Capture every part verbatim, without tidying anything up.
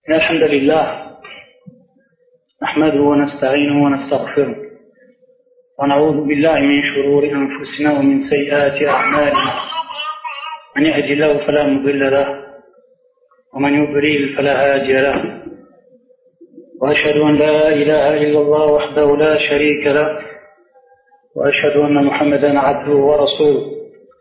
الحمد لله نحمده ونستعينه ونستغفره ونعوذ بالله من شرور أنفسنا ومن سيئات أعمالنا من يهد الله فلا مضل له ومن يضلل فلا هادي له وأشهد أن لا إله إلا الله وحده لا شريك له وأشهد أن محمدا عبده ورسوله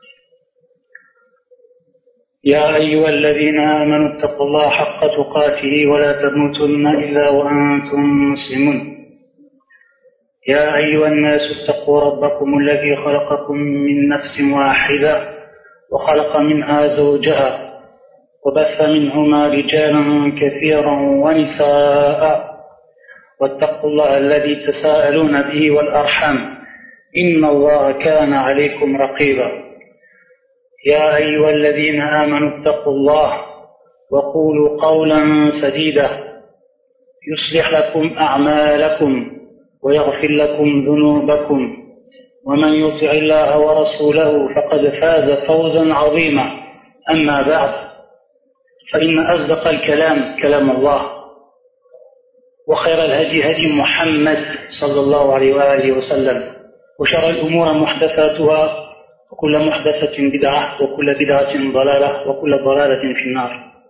يا أيها الذين آمنوا اتقوا الله حق تقاته ولا تموتن إلا وأنتم مسلمون يا أيها الناس اتقوا ربكم الذي خلقكم من نفس واحدة وخلق منها زوجها وبث منهما رجالا كثيرا ونساء واتقوا الله الذي تساءلون به والأرحام إن الله كان عليكم رقيبا يا أيها الذين آمنوا اتقوا الله وقولوا قولا سديدا يصلح لكم أعمالكم ويغفر لكم ذنوبكم ومن يطع الله ورسوله فقد فاز فوزا عظيما أما بعد فإن أصدق الكلام كلام الله وخير الهدي هدي محمد صلى الله عليه وآله وسلم وشر الأمور محدثاتها وكل محدثة بدعة وكل بدعة ضلالة وكل ضلالة في النار.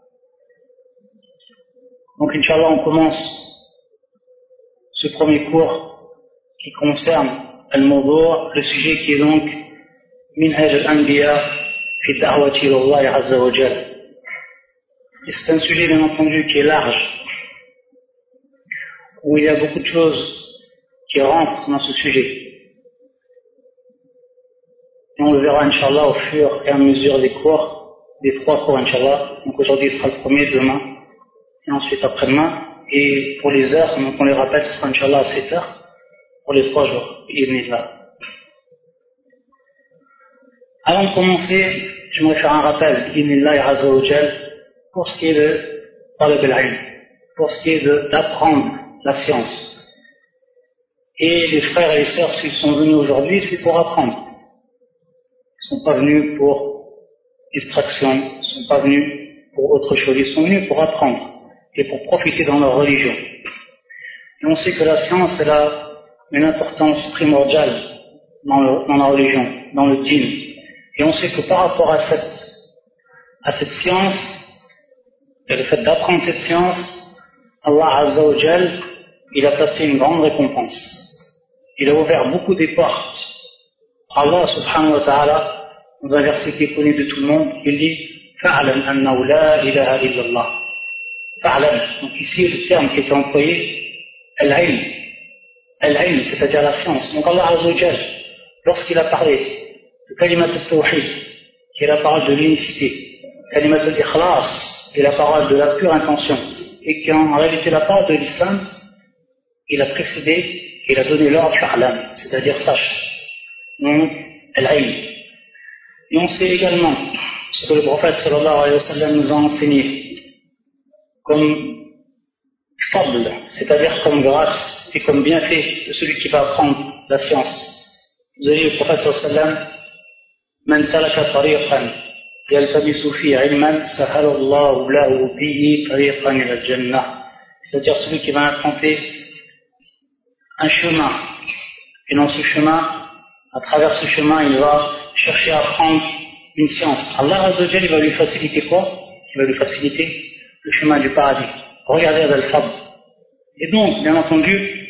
Donc Inch'Allah, on commence ce premier cours qui concerne Al-Mawdu', le sujet qui est donc Minhaj al-Anbiya fi da'wati Allah Azza wa Jal. Et c'est un sujet bien entendu qui est large, où il y a beaucoup de choses qui rentrent dans ce sujet. Et on le verra, Inch'Allah, au fur et à mesure des cours, des trois cours, Inch'Allah. Donc aujourd'hui, ce sera le premier, demain, et ensuite après-demain. Et pour les heures, donc on les rappelle, ce sera, Inch'Allah, à sept heures, pour les trois jours. Ibnillah. Avant de commencer, j'aimerais faire un rappel, Ibnillah Azza wa Jal, pour ce qui est de Talab al-Ilm, pour ce qui est de, d'apprendre la science. Et les frères et les sœurs, s'ils sont venus aujourd'hui, c'est pour apprendre. Ils ne sont pas venus pour distraction, ils ne sont pas venus pour autre chose, ils sont venus pour apprendre et pour profiter dans leur religion. Et on sait que la science, elle a une importance primordiale dans, le, dans la religion, dans le dîn. Et on sait que par rapport à cette, à cette science, et le fait d'apprendre cette science, Allah Azza wa Jal, il a placé une grande récompense. Il a ouvert beaucoup des portes. Allah subhanahu wa ta'ala, dans un verset qui est connu de tout le monde, il dit Fa'alam annahu la ilaha illallah. Fa'alam. Donc ici, le terme qui est employé, al-ilm. Al-ilm, c'est-à-dire la science. Donc Allah Azza wa Jal, lorsqu'il a parlé de kalimat al-tawhid, qui est la parole de l'unicité, kalimat al-ikhlas, qui est la parole de la pure intention, et qui est en réalité la parole de l'islam, il a précédé, il a donné l'ordre Fa'alam, c'est-à-dire sache. Donc, al-ilm. Et on sait également ce que le prophète sallallahu alayhi wa sallam nous a enseigné comme fadl, c'est-à-dire comme grâce et comme bienfait de celui qui va apprendre la science. Vous avez le prophète sallallahu alayhi wa sallam Man salaka tariqan yaltamisu fi ilman sahala Allahu lahu bihi tariqan ila al-jannah. C'est-à-dire celui qui va emprunter un chemin, et dans ce chemin, à travers ce chemin, il va chercher à apprendre une science. Allah Azza wa Jal, il va lui faciliter quoi? Il va lui faciliter le chemin du paradis. Regardez Al-Fadl. Et donc, bien entendu,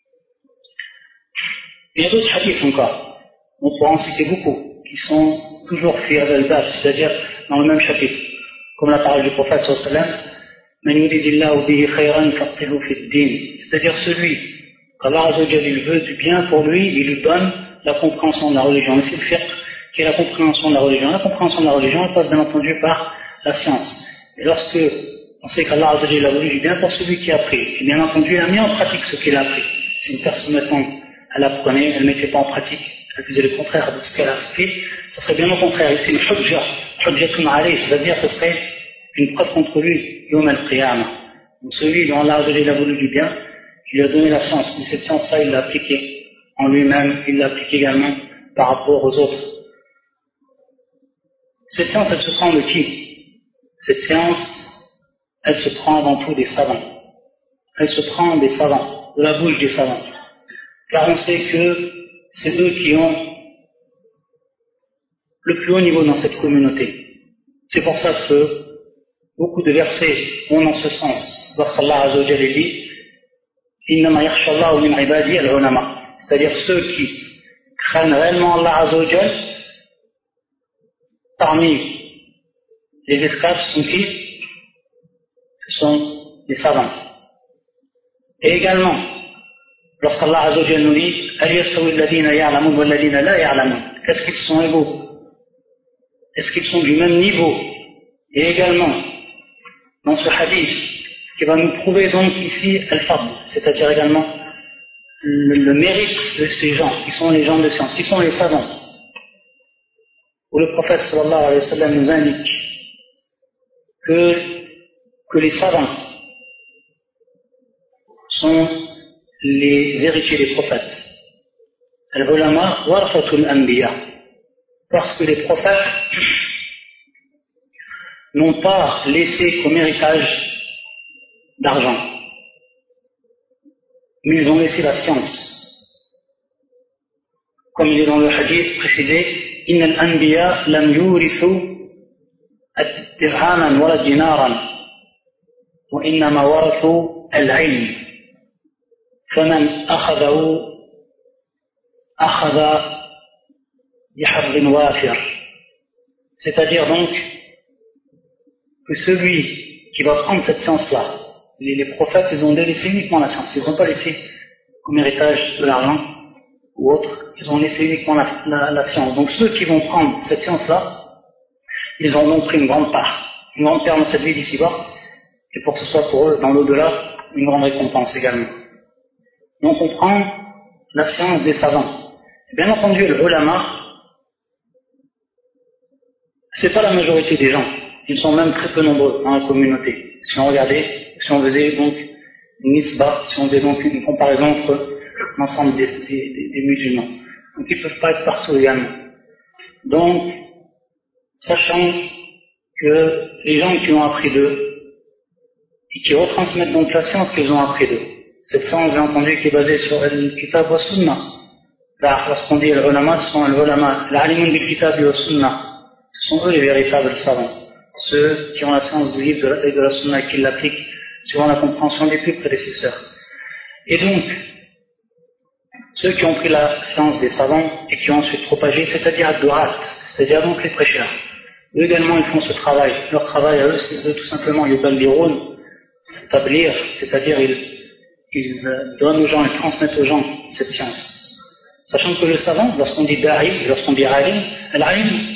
il y a d'autres hadiths encore. On pourra en citer beaucoup, qui sont toujours fi al-bab, c'est-à-dire dans le même chapitre. Comme la parole du prophète sallallahu alayhi wa sallam, Man yuridillahu bihi khayran faqihu fi ad-din. C'est-à-dire celui qu'Allah Azza wa Jal, il veut du bien pour lui, il lui donne la compréhension de la religion. Mais c'est le fiqh qui est la compréhension de la religion. La compréhension de la religion, elle passe bien entendu par la science. Et lorsque on sait qu'Allah Azza wa Jalla a voulu du bien pour celui qui a appris, et bien entendu, il a mis en pratique ce qu'il a appris. Si une personne, maintenant, elle apprenait, elle ne mettait pas en pratique, elle faisait le contraire de ce qu'elle a fait, ce serait bien au contraire. Ici, une hujja, hujjatun alayh, c'est-à-dire que ce serait une preuve contre lui, yawm al-qiyamah. Donc celui dont Allah Azza wa Jalla a voulu du bien, il lui a donné la science. Mais cette science-là, il l'a appliquée en lui-même, il l'applique également par rapport aux autres. Cette science, elle se prend de qui? Cette science, elle se prend avant tout des savants. Elle se prend des savants, de la bouche des savants. Car on sait que c'est eux qui ont le plus haut niveau dans cette communauté. C'est pour ça que beaucoup de versets vont dans ce sens. Lorsqu'Allah Azza wa Jalla dit Innama yakhsha Allahu min ibadihi al-ulama, c'est-à-dire ceux qui craignent réellement Allah Azza wa Jalla parmi les esclaves sont qui? Ce sont les savants. Et également, lorsqu'Allah Azza wa Jalla nous dit Hal yastawi alladhina ya'lamun wal ladhina la ya'lamun, est-ce qu'ils sont égaux? Est-ce qu'ils sont du même niveau? Et également, dans ce hadith, qui va nous prouver donc ici al-fadl, c'est-à-dire également le, le mérite de ces gens, qui sont les gens de science, qui sont les savants, où le prophète sallallahu alayhi wa sallam nous indique que, que les savants sont les héritiers des prophètes. Al-ulama warathatul anbiya, parce que les prophètes n'ont pas laissé comme héritage d'argent, mais ils ont laissé la science. Comme il est dans le hadith précédé, Inna al-anbiya lam yurithu ad-dirhaman wa ad-dinaran wa innama warathu al-ilm faman akhadahu akhadha bihadrin wafir. C'est-à-dire donc que celui qui va prendre cette science-là, les, les prophètes, ils ont délaissé uniquement la science, ils n'ont pas laissé comme héritage de l'argent ou autre, ils ont laissé uniquement la, la, la science. Donc ceux qui vont prendre cette science-là, ils ont donc pris une grande part, une grande part dans cette vie d'ici-bas, et pour que ce soit pour eux, dans l'au-delà, une grande récompense également. Donc on prend la science des savants. Et bien entendu, le ulama, c'est pas la majorité des gens. Ils sont même très peu nombreux dans la communauté. Si on regardait, si on faisait donc une nisba, si on faisait donc une comparaison entre l'ensemble des, des, des, des musulmans. Donc ils ne peuvent pas être partout également. Donc, sachant que les gens qui ont appris d'eux, et qui retransmettent donc la science qu'ils ont appris d'eux, cette science, bien entendu, qui est basée sur le kitab wa sunnah. Là, lorsqu'on dit les ulama, ce sont les ulama, l'alimun bil kitab wa sunnah. Ce sont eux les véritables savants. Ceux qui ont la science du livre et de la sunna et qui l'appliquent suivant la compréhension des plus prédécesseurs. Et donc, ceux qui ont pris la science des savants et qui ont ensuite propagé, c'est-à-dire ad-du'at, c'est-à-dire donc les prêcheurs. Eux également, ils font ce travail. Leur travail à eux, c'est eux tout simplement yuballiroun, établir, c'est-à-dire ils, ils donnent aux gens, ils transmettent aux gens cette science. Sachant que le savant, lorsqu'on dit da'i, lorsqu'on dit alim, al-alim,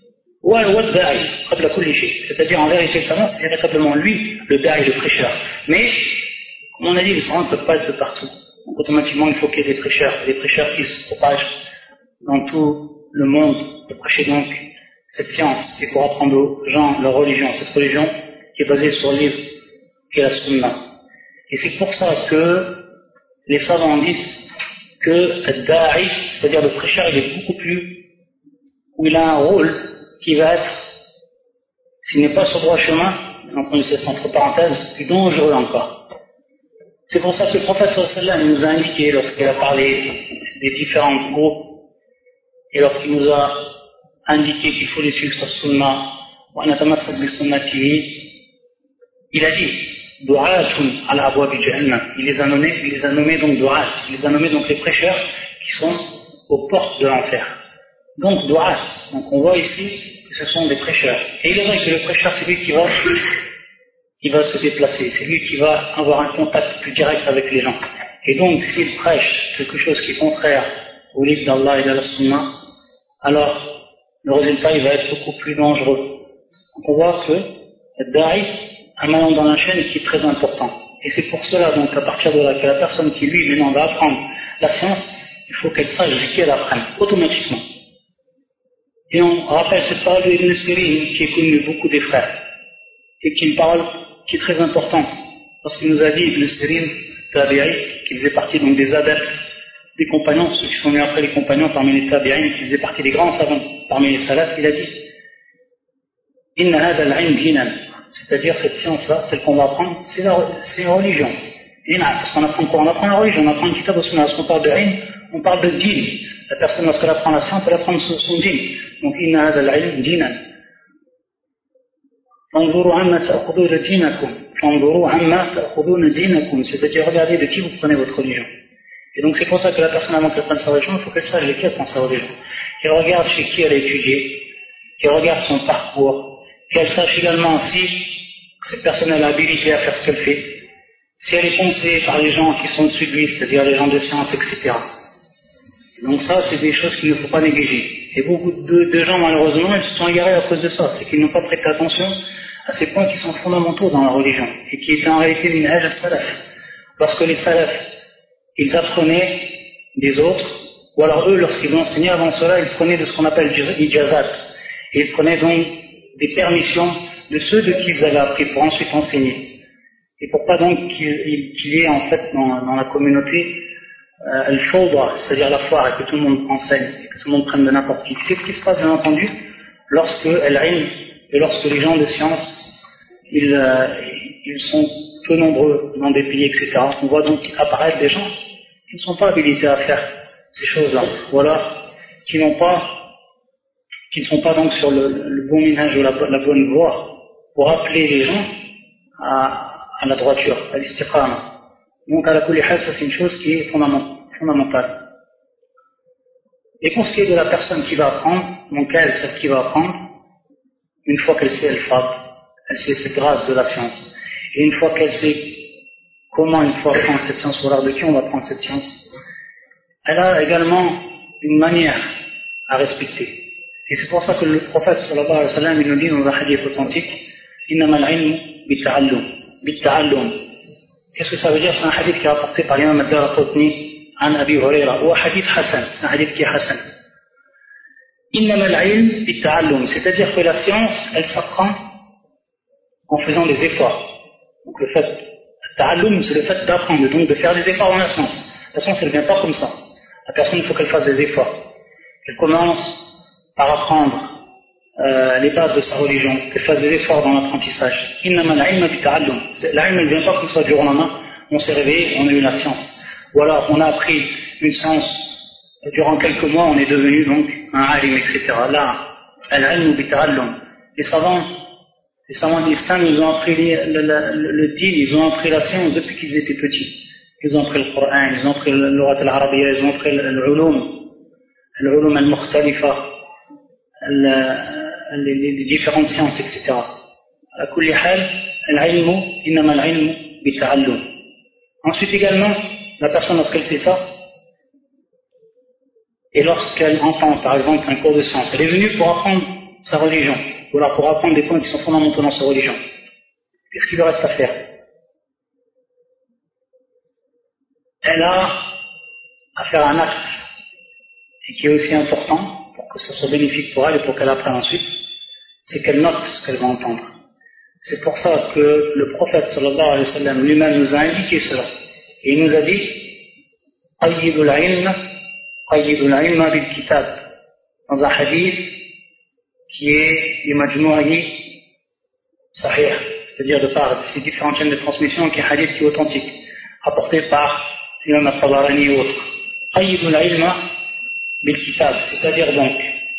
c'est-à-dire en vérité le savant, c'est véritablement lui le da'i, le prêcheur. Mais, comme on a dit, les savants ne peuvent pas être de partout. Donc automatiquement il faut qu'il y ait des prêcheurs, des prêcheurs qui se propagent dans tout le monde, pour prêcher donc cette science et pour apprendre aux gens leur religion, cette religion qui est basée sur le livre qui est la sunna. Et c'est pour ça que les savants disent que le da'i, c'est-à-dire le prêcheur, il est beaucoup plus, où il a un rôle qui va être, s'il n'est pas sur le droit chemin, entendu c'est entre parenthèses, plus dangereux encore. C'est pour ça que le prophète sallallahu alayhi wa sallam nous a indiqué, lorsqu'il a parlé des différents groupes, et lorsqu'il nous a indiqué qu'il faut les suivre sur sunna, wa natamassak bi sunnatihi, il a dit du'atun ala abwab jahannam. Il les a nommés, il les a nommés donc du'at, il les a nommés donc les prêcheurs qui sont aux portes de l'enfer. Donc du'at, donc on voit ici que ce sont des prêcheurs. Et il est vrai que le prêcheur, c'est lui qui va, qui va se déplacer, c'est lui qui va avoir un contact plus direct avec les gens. Et donc, s'il prêche quelque chose qui est contraire au livre d'Allah et de la Sunna, alors le résultat, il va être beaucoup plus dangereux. Donc on voit que le da'i a un maillon dans la chaîne qui est très important. Et c'est pour cela, donc, à partir de là, que la personne qui, lui, maintenant, va apprendre la science, il faut qu'elle sache de qui elle apprenne, automatiquement. Et on rappelle cette parole d'Ibn Sirin qui est connue de beaucoup des frères, et qui est une parole qui est très importante, parce qu'il nous a dit, Ibn Sirin, Tabi'i, qui faisait partie donc des adeptes, des compagnons, ceux qui sont venus après les compagnons parmi les Tabi'in, qui faisait partie des grands savants parmi les salafs, il a dit, Inna hada al-'ilm dinan, c'est-à-dire cette science-là, celle qu'on va apprendre, c'est la, c'est la religion. Et non, parce qu'on apprend quoi? On apprend la religion, on apprend le kitab au sunnah. Lorsqu'on parle de ilm, on parle de din. La personne, lorsqu'elle apprend la science, elle apprend son, son din. Donc, inna hadha al-ilm dinan. فانظروا عما تأخذون دينكم فانظروا عما تأخذون دينكم, c'est-à-dire regardez de qui vous prenez votre religion. Et donc c'est pour ça que la personne avant qu'elle prenne sa religion, il faut qu'elle sache de qui elle prend sa religion, qu'elle regarde chez qui elle a étudié, qu'elle regarde son parcours, qu'elle sache également si cette personne a l'habilité à faire ce qu'elle fait, si elle est conseillée par les gens qui sont au-dessus de lui, c'est-à-dire les gens de science, et cetera. Donc ça, c'est des choses qu'il ne faut pas négliger. Et beaucoup de, de gens, malheureusement, ils se sont égarés à cause de ça, c'est qu'ils n'ont pas prêté attention à ces points qui sont fondamentaux dans la religion, et qui étaient en réalité minhaj al-salaf. Lorsque les salafs, ils apprenaient des autres, ou alors eux, lorsqu'ils enseignaient avant cela, ils prenaient de ce qu'on appelle ijazat, et ils prenaient donc des permissions de ceux de qui ils avaient appris pour ensuite enseigner. Et pour pas donc qu'il, qu'il y ait en fait dans, dans la communauté euh, al-fawda, c'est-à-dire la foire, et que tout le monde enseigne, et que tout le monde prenne de n'importe qui. C'est ce qui se passe bien entendu lorsque al-ilm, et lorsque les gens de science, ils, euh, ils sont peu nombreux dans des pays, et cetera. On voit donc apparaître des gens qui ne sont pas habilités à faire ces choses-là, ou alors qui n'ont pas, qui ne sont pas donc sur le, le bon minhaj ou la, la bonne voie pour appeler les gens à, à la droiture, à l'istiqama. Donc à la kulli hal, ça c'est une chose qui est fondamentale. Et pour ce qui est de la personne qui va apprendre, donc elle, celle qui va apprendre, une fois qu'elle sait al-fadl, elle sait cette grâce de la science, et une fois qu'elle sait comment il faut apprendre cette science, ou alors de qui on va apprendre cette science, elle a également une manière à respecter. Et c'est pour ça que le prophète sallallahu alayhi wa sallam, il nous dit dans un hadith authentique, innama al-ilmu bitta'allum, bitta'allum. Qu'est-ce que ça veut dire? C'est un hadith qui est rapporté par l'imam ad-Daraqutni an Abi Hurayra, ou un hadith Hassan, c'est un hadith qui est Hassan. Innama al-ilm bitta'allum, c'est-à-dire que la science, elle s'apprend en faisant des efforts. Donc le fait, ta'allum, c'est le fait d'apprendre, donc de faire des efforts dans la science. La science, elle ne vient pas comme ça. La personne, il faut qu'elle fasse des efforts. Qu'elle commence par apprendre euh, les bases de sa religion, qu'elle fasse des efforts dans l'apprentissage. Innama al-ilm bitta'allum. L'ilm, elle ne vient pas comme ça du jour au lendemain. On s'est réveillé, on a eu la science. Ou alors, on a appris une science, durant quelques mois, on est devenu donc un alim, et cetera. Là, al-ilm bitta'allum. Les savants, les savants d'Islam, ils ont appris le, le, le, le din, ils ont appris la science depuis qu'ils étaient petits. Ils ont appris le Coran, ils ont appris l'orat al-arabiyya, ils ont appris l'ulum, l'ulum al-mukhtalifa, les différentes sciences, et cetera. À kulli hal, al-ilmu, innama al-ilmu bitta'allum. Ensuite également, la personne lorsqu'elle sait ça, et lorsqu'elle entend par exemple un cours de science, elle est venue pour apprendre sa religion, ou alors pour apprendre des points qui sont fondamentaux dans sa religion. Qu'est-ce qu'il lui reste à faire? Elle a à faire un acte, et qui est aussi important, pour que ce soit bénéfique pour elle et pour qu'elle apprenne ensuite, c'est qu'elle note ce qu'elle va entendre. C'est pour ça que le prophète sallallahu alayhi wa sallam lui-même nous a indiqué cela. Et il nous a dit qayyidul ilm, qayyidul ilma bil kitab, dans un hadith qui est imajmu'i sahih, c'est-à dire de par ces différentes chaînes de transmission, qui est un hadith qui est authentique, rapporté par l'imam al-Tabarani et autres. Qayyidul ilma bil kitab, c'est-à-dire donc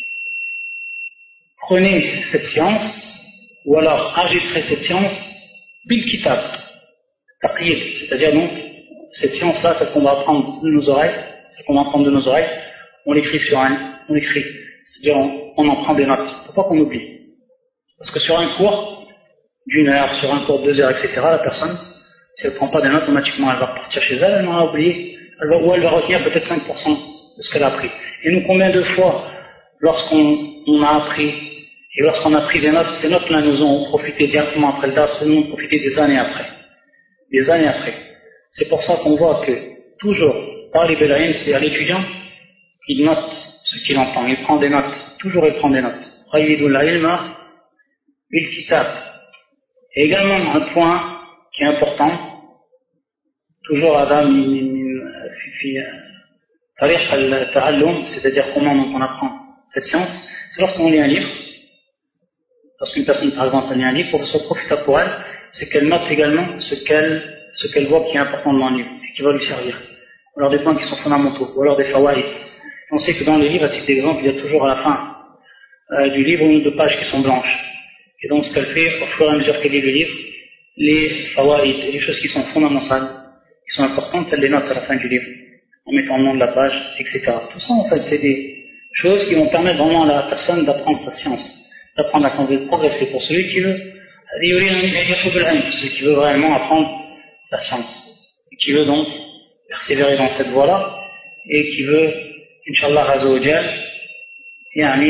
prenez cette science ou alors enregistrez cette science bil kitab, taqyid, c'est-à-dire donc cette science-là, celle qu'on va apprendre de nos oreilles, celle qu'on va apprendre de nos oreilles, on l'écrit sur un, on écrit, c'est-à-dire on, on en prend des notes, il ne faut pas qu'on oublie. Parce que sur un cours d'une heure, sur un cours de deux heures, et cetera, la personne, si elle ne prend pas des notes, automatiquement elle va repartir chez elle, elle aura oublié, elle va, ou elle va retenir peut-être cinq pour cent de ce qu'elle a appris. Et nous, combien de fois, lorsqu'on on a appris, et lorsqu'on a pris des notes, ces notes-là nous ont profité directement après le dars, nous ont profité des années après. Des années après. C'est pour ça qu'on voit que, toujours, par les Bélaïm, c'est-à-dire l'étudiant, il note ce qu'il entend, il prend des notes, toujours il prend des notes. Qayyidul ilma bil kitab. Et également un point qui est important, toujours Adam fi tariq al-ta'allum, c'est-à-dire comment on apprend cette science, c'est lorsqu'on lit un livre, lorsqu'une personne par exemple lit un livre, pour que ce soit profitable pour elle, c'est qu'elle note également ce qu'elle, ce qu'elle voit qui est important dans le livre et qui va lui servir. Ou alors des points qui sont fondamentaux, ou alors des fawaïd. On sait que dans les livres, à titre d'exemple, il y a toujours à la fin euh, du livre une ou deux pages qui sont blanches. Et donc ce qu'elle fait, au fur et à mesure qu'elle lit le livre, les fawaïd, les choses qui sont fondamentales, qui sont importantes, elle les note à la fin du livre, en mettant le nom de la page, et cetera. Tout ça, en fait, c'est des choses qui vont permettre vraiment à la personne d'apprendre sa science, d'apprendre la science, de progresser. Pour celui qui veut, celui qui veut vraiment apprendre la science, et qui veut donc persévérer dans cette voie-là, et qui veut, Inch'Allah Azza wa Jal, yani,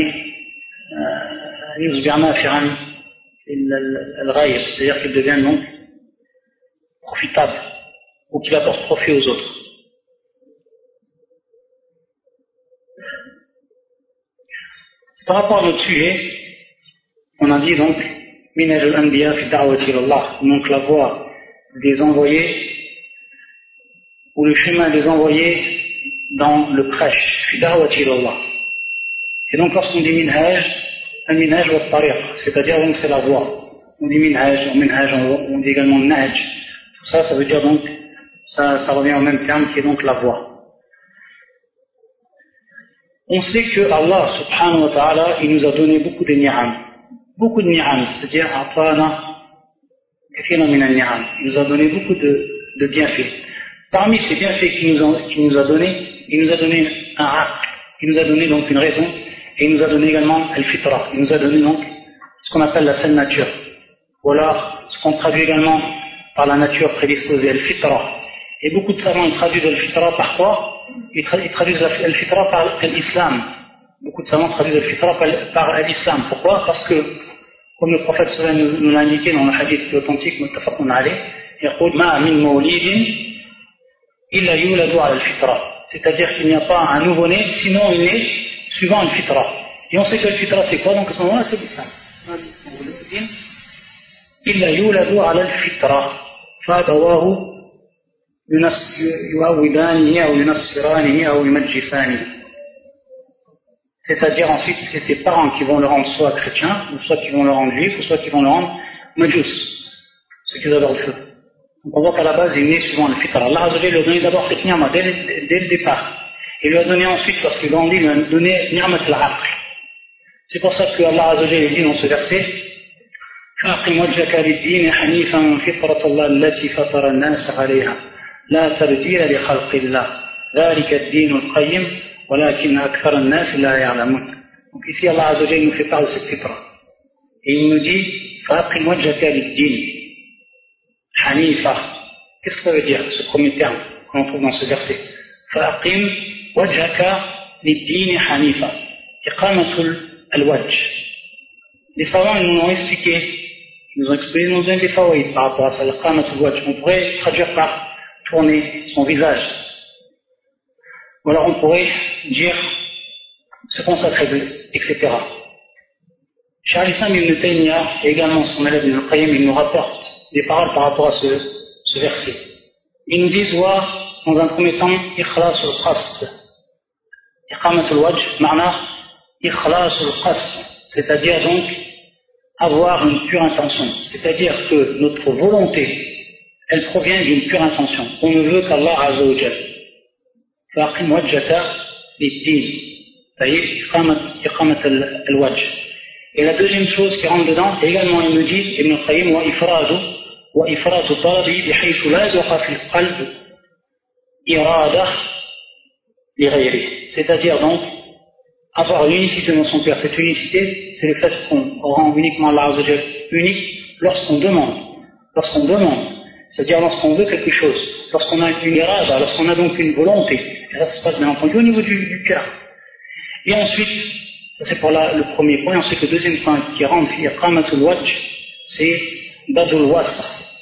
يصبح نافعا الغير, c'est-à-dire qu'il devient donc profitable ou qu'il apporte profit aux autres. Par rapport à notre sujet, on a dit donc Minhaj al-Anbiya fi da'wati ilallah, donc la voie des envoyés ou le chemin des envoyés dans le prêche fi da'wati ilallah. Et donc lorsqu'on dit minhaj, un minhaj wa tariq, c'est-à-dire donc c'est la voie. On dit minhaj, on minhaj, on dit également nahj. Tout ça, ça veut dire donc, ça, ça revient au même terme qui est donc la voie. On sait que Allah subhanahu wa ta'ala, il nous a donné beaucoup de ni'am. Beaucoup de ni'am, c'est-à-dire atana kathira min al-ni'am. Il nous a donné beaucoup de, de bienfaits. Parmi ces bienfaits qu'il nous, a, qu'il nous a donné, il nous a donné un aql, il nous a donné donc une raison, et il nous a donné également al-fitra, il nous a donné donc ce qu'on appelle la saine nature, ou alors ce qu'on traduit également par la nature prédisposée, al-fitra. Et beaucoup de savants ils traduisent al-fitra par quoi? Ils traduisent al-fitra par l'islam. Beaucoup de savants traduisent al-fitra par, par l'islam. Pourquoi? Parce que, comme le prophète sallallahu alayhi wa sallam nous l'a indiqué dans le hadith authentique, muttafaqun alayh, يقول ما من مولد إلا يولد على الفطرة. C'est-à-dire qu'il n'y a pas un nouveau-né, sinon il est suivant le fitra. Et on sait que le fitra c'est quoi? Donc à ce moment-là c'est l'islam. إلا يولد على الفطرة فأبواه يعودانه أو ينصرانه أو يمجسانه. C'est-à-dire ensuite c'est ses parents qui vont le rendre soit chrétien, ou soit qui vont le rendre juif, ou soit qui vont le rendre majus, ceux qui adorent le feu. Donc on voit qu'à la base il est né suivant le fitra. Allah Azza wa Jalla lui a donné d'abord cette ni'ma dès, dès le départ. Il lui a donné ensuite, lorsqu'il grandit, il lui a donné ni'mat al-aql. C'est pour ça que Allah Azza wa Jalla dit dans ce verset فَأَقِمْ وَجْهَكَ لِلدِّينِ حَنِيفًا فِطْرَةَ اللَّهِ الَّتِي فَطَرَ النَّاسَ عَلَيْهَا لَا تَبْدِيلَ لِخَلْقِ اللَّهِ ذَلِكَ الدِّينُ الْقَيِّمُ وَلَكِنَّ أَكْثَرَ النَّاسِ لَا يَعْلَمُونَ. Donc ici Allah Azza wa Jalla nous fait part de cette fitra. Et il nous dit فَأَقِمْ وَجْهَكَ لِلدِّينِ حَنِيفًا. Qu'est-ce que ça veut dire, ce premier terme qu'on trouve dans ce verset? فَأَقِمْ وَجْهَكَ لِلدِّينِ حَنِيفًا. إقامة الوجه. Les savants ils nous l'ont expliqué, ils nous ont expliqué, ils nous ont donné des fawaïd par rapport à ça, إقامة الوجه. On pourrait traduire par tourner son visage. Ou alors on pourrait dire se consacrer, et cetera. Cheikh al-Islam ibn Taymiyyah et également son élève Ibn al-Qayyim, ils nous rapportent des paroles par rapport à ce, ce verset. Ils nous disent wa, dans un premier temps, ikhlas al-qasd. Iqamat al-wajh, ma'na ikhlas al-qasd, c'est-à-dire donc avoir une pure intention. C'est-à-dire que notre volonté, elle provient d'une pure intention. On ne veut qu'Allah Azza wa Jal. Fa'aqim wajhaka lid-din. C'est-à-dire iqamat al-wajh. Et la deuxième chose qui rentre dedans, également il nous dit, Ibn al-Qayyim, wa ifradu, wa ifradu talabi bihaythu la yaqa fi al-qalb irada li ghayri. C'est-à-dire donc avoir l'unicité dans son cœur. Cette unicité, c'est le fait qu'on rend uniquement Allah Azza wa Jal unique lorsqu'on demande. Lorsqu'on demande, c'est-à-dire lorsqu'on veut quelque chose, lorsqu'on a une irada, lorsqu'on a donc une volonté. Et ça, ça se passe bien entendu au niveau du, du cœur. Et ensuite, c'est pour la, le premier point. Ensuite, le deuxième point qui rentre, iqamatul wajh, c'est badul wasf.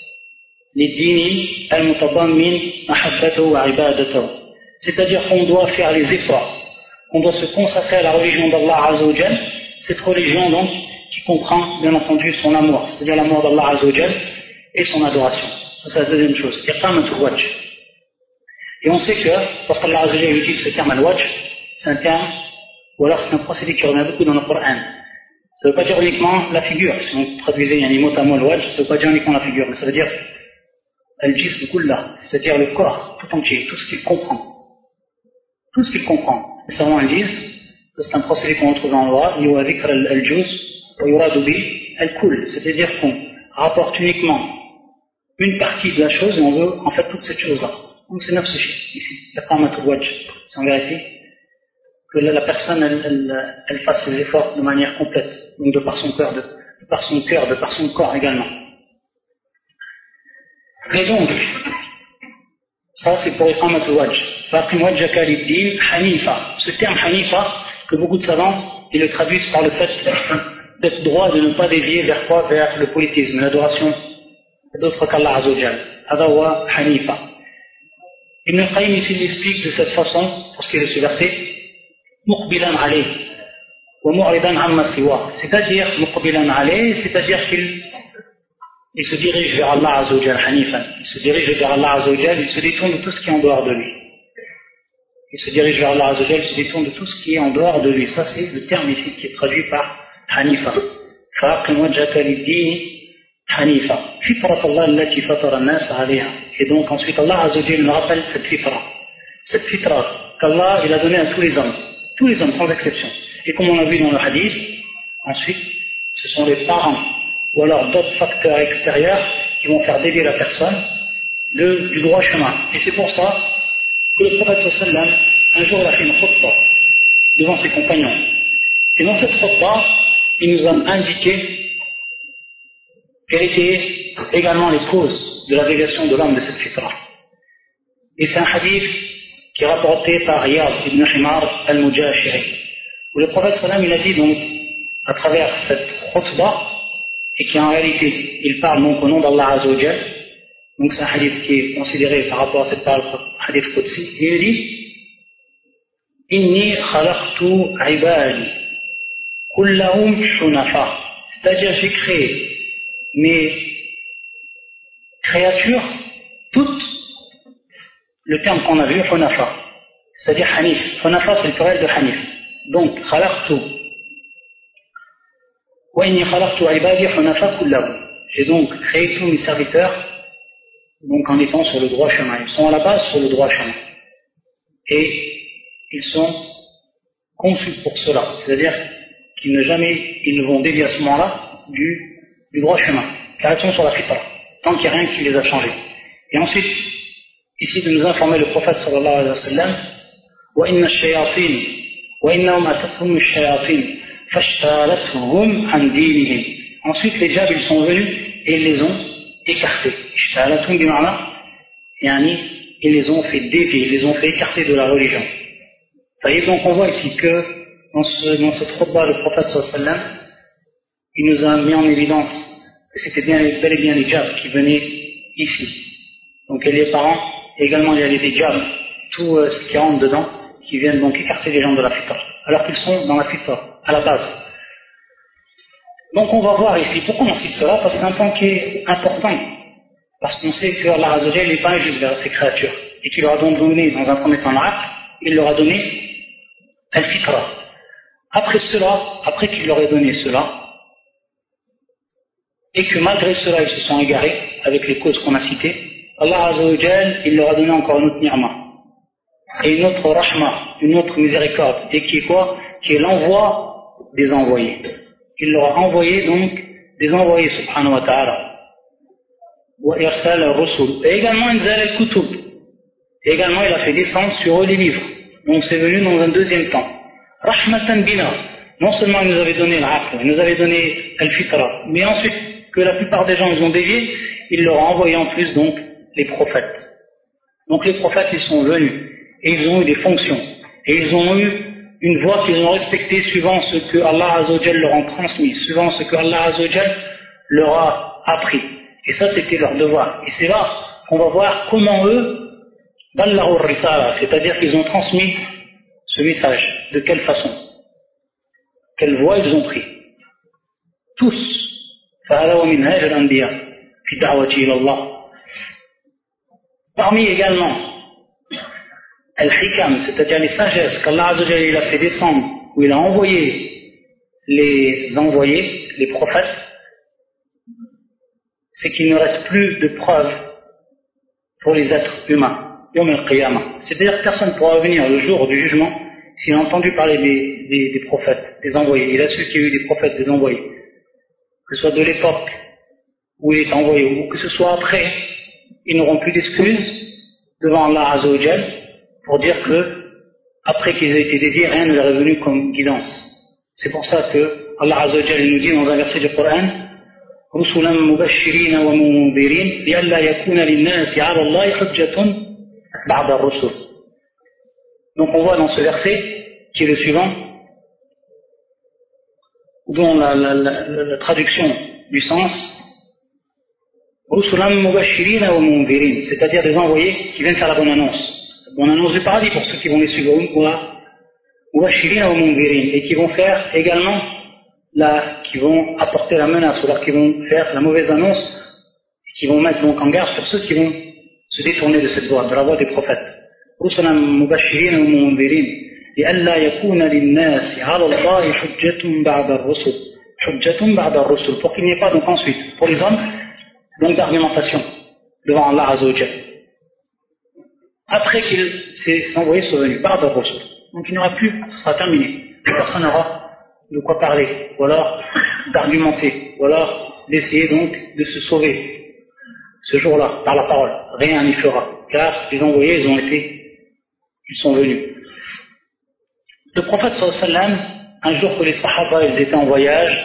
Lidini al-mutadammin mahabbatahu wa ibadatahu. C'est-à-dire qu'on doit faire les efforts, qu'on doit se consacrer à la religion d'Allah Azza wa Jal, cette religion donc qui comprend bien entendu son amour, c'est-à-dire l'amour d'Allah Azza wa Jal et son adoration. Ça c'est la deuxième chose, iqamatul wajh. Et on sait que lorsqu'Allah Azza wa Jal utilise ce terme al-wajh, c'est un terme, ou alors c'est un procédé qui revient beaucoup dans le Coran. Ça ne veut pas dire uniquement la figure. Si on traduisait un mot à mot le wajh, ça ne veut pas dire uniquement la figure, mais ça veut dire al-jism kulla, c'est-à-dire le corps tout entier, tout ce qu'il comprend. Tout ce qu'il comprend. Les savants disent, c'est un procédé qu'on retrouve dans la loi, yuwa dhikr al-juz, wa yuradu bi al-kull, c'est-à-dire qu'on rapporte uniquement une partie de la chose et on veut en fait toute cette chose-là. Donc c'est neuf sujet, ici, la qamatul wajh. C'est en vérité que la, la personne elle, elle, elle fasse ses efforts de manière complète, donc de par son cœur, de, de par son cœur, de par son corps également. Et donc, ça c'est pour iqamatul wajh. Faqim wajhaka lid-din hanifa. Ce terme hanifa, que beaucoup de savants ils le traduisent par le fait d'être droit, de ne pas dévier vers quoi? Vers le polythéisme, l'adoration d'autres qu'Allah Azza wa Jal. Hada wa hanifa. Ibn al-Qayyim ici l'explique de cette façon, pour ce qui est de ce verset, muqbilan alayh wa mu'ridan amma siwa. C'est-à-dire, muqbilan alayh, c'est-à-dire qu'il il se dirige vers Allah Azza wa Jal, hanifan. Il se dirige vers Allah Azza wa Jal, il se détourne de tout ce qui est en dehors de lui. Il se dirige vers Allah Azza wa Jal, il se détourne de tout ce qui est en dehors de lui. Ça, c'est le terme ici qui est traduit par hanifa. Faqim wajhaka lid-din hanifa. Fitrat Allah allati fatara an-nas 'alayha. Et donc ensuite Allah Azza wa Jal nous rappelle cette fitra. Cette fitra qu'Allah il a donnée à tous les hommes. Tous les hommes sans exception. Et comme on a vu dans le hadith, ensuite, ce sont les parents ou alors d'autres facteurs extérieurs qui vont faire dévier la personne de, du droit chemin. Et c'est pour ça que le prophète sallam, un jour il a fait une khutbah devant ses compagnons. Et dans cette khutbah, il nous a indiqué quelles étaient également les causes de la déviation de l'homme de cette fitra. Et c'est un hadith qui est rapporté par Iyad ibn Himar al-Mujashiri, où le prophète sallam il a dit donc à travers cette khutbah, et qui en réalité, il parle donc au nom d'Allah Azza wa Jal. Donc c'est un hadith qui est considéré par rapport à cette parole, hadith Qudsi. Et il dit, Inni khalaqtu ibadi, kullahum shunafa. C'est-à-dire, j'ai créé mes créatures, toutes, le terme qu'on a vu, hunafa. C'est-à-dire hanif. Hunafa, c'est le pluriel de hanif. Donc, khalaqtu. J'ai donc créé tous mes serviteurs donc en étant sur le droit chemin. Ils sont à la base sur le droit chemin. Et ils sont conçus pour cela. C'est-à-dire qu'ils ne jamais, ils ne vont dévier à ce moment-là du, du droit chemin. Car ils sont sur la fitra. Tant qu'il n'y a rien qui les a changés. Et ensuite, ici de nous informer le prophète sallallahu alayhi wa sallam, wa inna shayatin, wa innahum atathum shayatin. Ensuite les diables ils sont venus et ils les ont écartés. Ils les ont fait dévier, ils les ont fait écarter de la religion. Et donc on voit ici que dans, ce, dans cette khutbah le prophète sallallahu alayhi wa sallam il nous a mis en évidence que c'était bien, bel et bien les diables qui venaient ici. Donc il y a les parents et également il y a les diables, tout euh, ce qui rentre dedans qui viennent donc écarter les gens de la fitra alors qu'ils sont dans la fitra à la base. Donc on va voir ici, pourquoi on cite cela? Parce que c'est un point qui est important, parce qu'on sait que Allah Azza wa Jalla n'est pas injuste vers ses créatures, et qu'il leur a donc donné dans un premier temps l'aql, il leur a donné al-fitra. Après cela, après qu'il leur ait donné cela, et que malgré cela ils se sont égarés avec les causes qu'on a citées, Allah Azza wa Jalla, il leur a donné encore une autre ni'ma, et une autre rahma, une autre miséricorde, et qui est quoi? Qui est l'envoi des envoyés. Il leur a envoyé donc des envoyés subhanahu wa ta'ala. Wa irsal al-rusul. Et également inzal al-kutub. Et également il a fait descendre sur eux les livres. Donc c'est venu dans un deuxième temps. Rahmatan bina. Non seulement il nous avait donné l'aql, il nous avait donné al-fitra, mais ensuite que la plupart des gens ils ont dévié, il leur a envoyé en plus donc les prophètes. Donc les prophètes ils sont venus et ils ont eu des fonctions. Et ils ont eu une voie qu'ils ont respectée suivant ce que Allah Azza wa Jal leur a transmis, suivant ce que Allah Azza wa Jal leur a appris. Et ça c'était leur devoir. Et c'est là qu'on va voir comment eux, ballahu risala, c'est-à-dire qu'ils ont transmis ce message. De quelle façon? Quelle voie ils ont pris? Tous. فهذا ومنهاج الأنبياء في الدعوة إلى الله. Parmi également al-hikam, c'est-à-dire les sagesses qu'Allah Azza wa Jalla il a fait descendre, où il a envoyé les envoyés, les prophètes, c'est qu'il ne reste plus de preuves pour les êtres humains, Yawm al-Qiyamah. C'est-à-dire que personne ne pourra venir le jour du jugement s'il a entendu parler des, des, des prophètes, des envoyés. Il a su qu'il y a eu des prophètes, des envoyés, que ce soit de l'époque où il est envoyé ou que ce soit après, ils n'auront plus d'excuses devant Allah Azza wa Jal pour dire que après qu'ils aient été déviés, rien ne leur est venu comme guidance. C'est pour ça que Allah Azza wa Jal nous dit dans un verset du Coran رسلا مبشرين ومنذرين لئلا يكون للناس على الله حجة بعد الرسل. Donc on voit dans ce verset qui est le suivant, dont la, la, la, la traduction du sens رسلا مبشرين ومنذرين, c'est-à-dire des envoyés qui viennent faire la bonne annonce, la bonne annonce du paradis pour ceux qui vont les suivre, مبشرين ومنذرين, et qui vont faire également là, qui vont apporter la menace, ou alors qui vont faire la mauvaise annonce, et qui vont mettre donc en garde pour ceux qui vont se détourner de cette voie, de la voie des prophètes. رسلا مبشرين ومنذرين لئلا يكون للناس على الله حجة بعد الرسل حجة بعد الرسل, pour qu'il n'y ait pas donc ensuite pour les hommes donc d'argumentation devant Allah Azza wa Jal après que ces envoyés soient venus, بعد الرسل. Donc il n'y aura plus, ce sera terminé, personne n'aura de quoi parler, ou alors d'argumenter, ou alors d'essayer donc de se sauver ce jour-là par la parole. Rien n'y fera, car les envoyés ils ont été, ils sont venus. Le prophète sallallahu alayhi wa sallam, un jour que les sahaba ils étaient en voyage,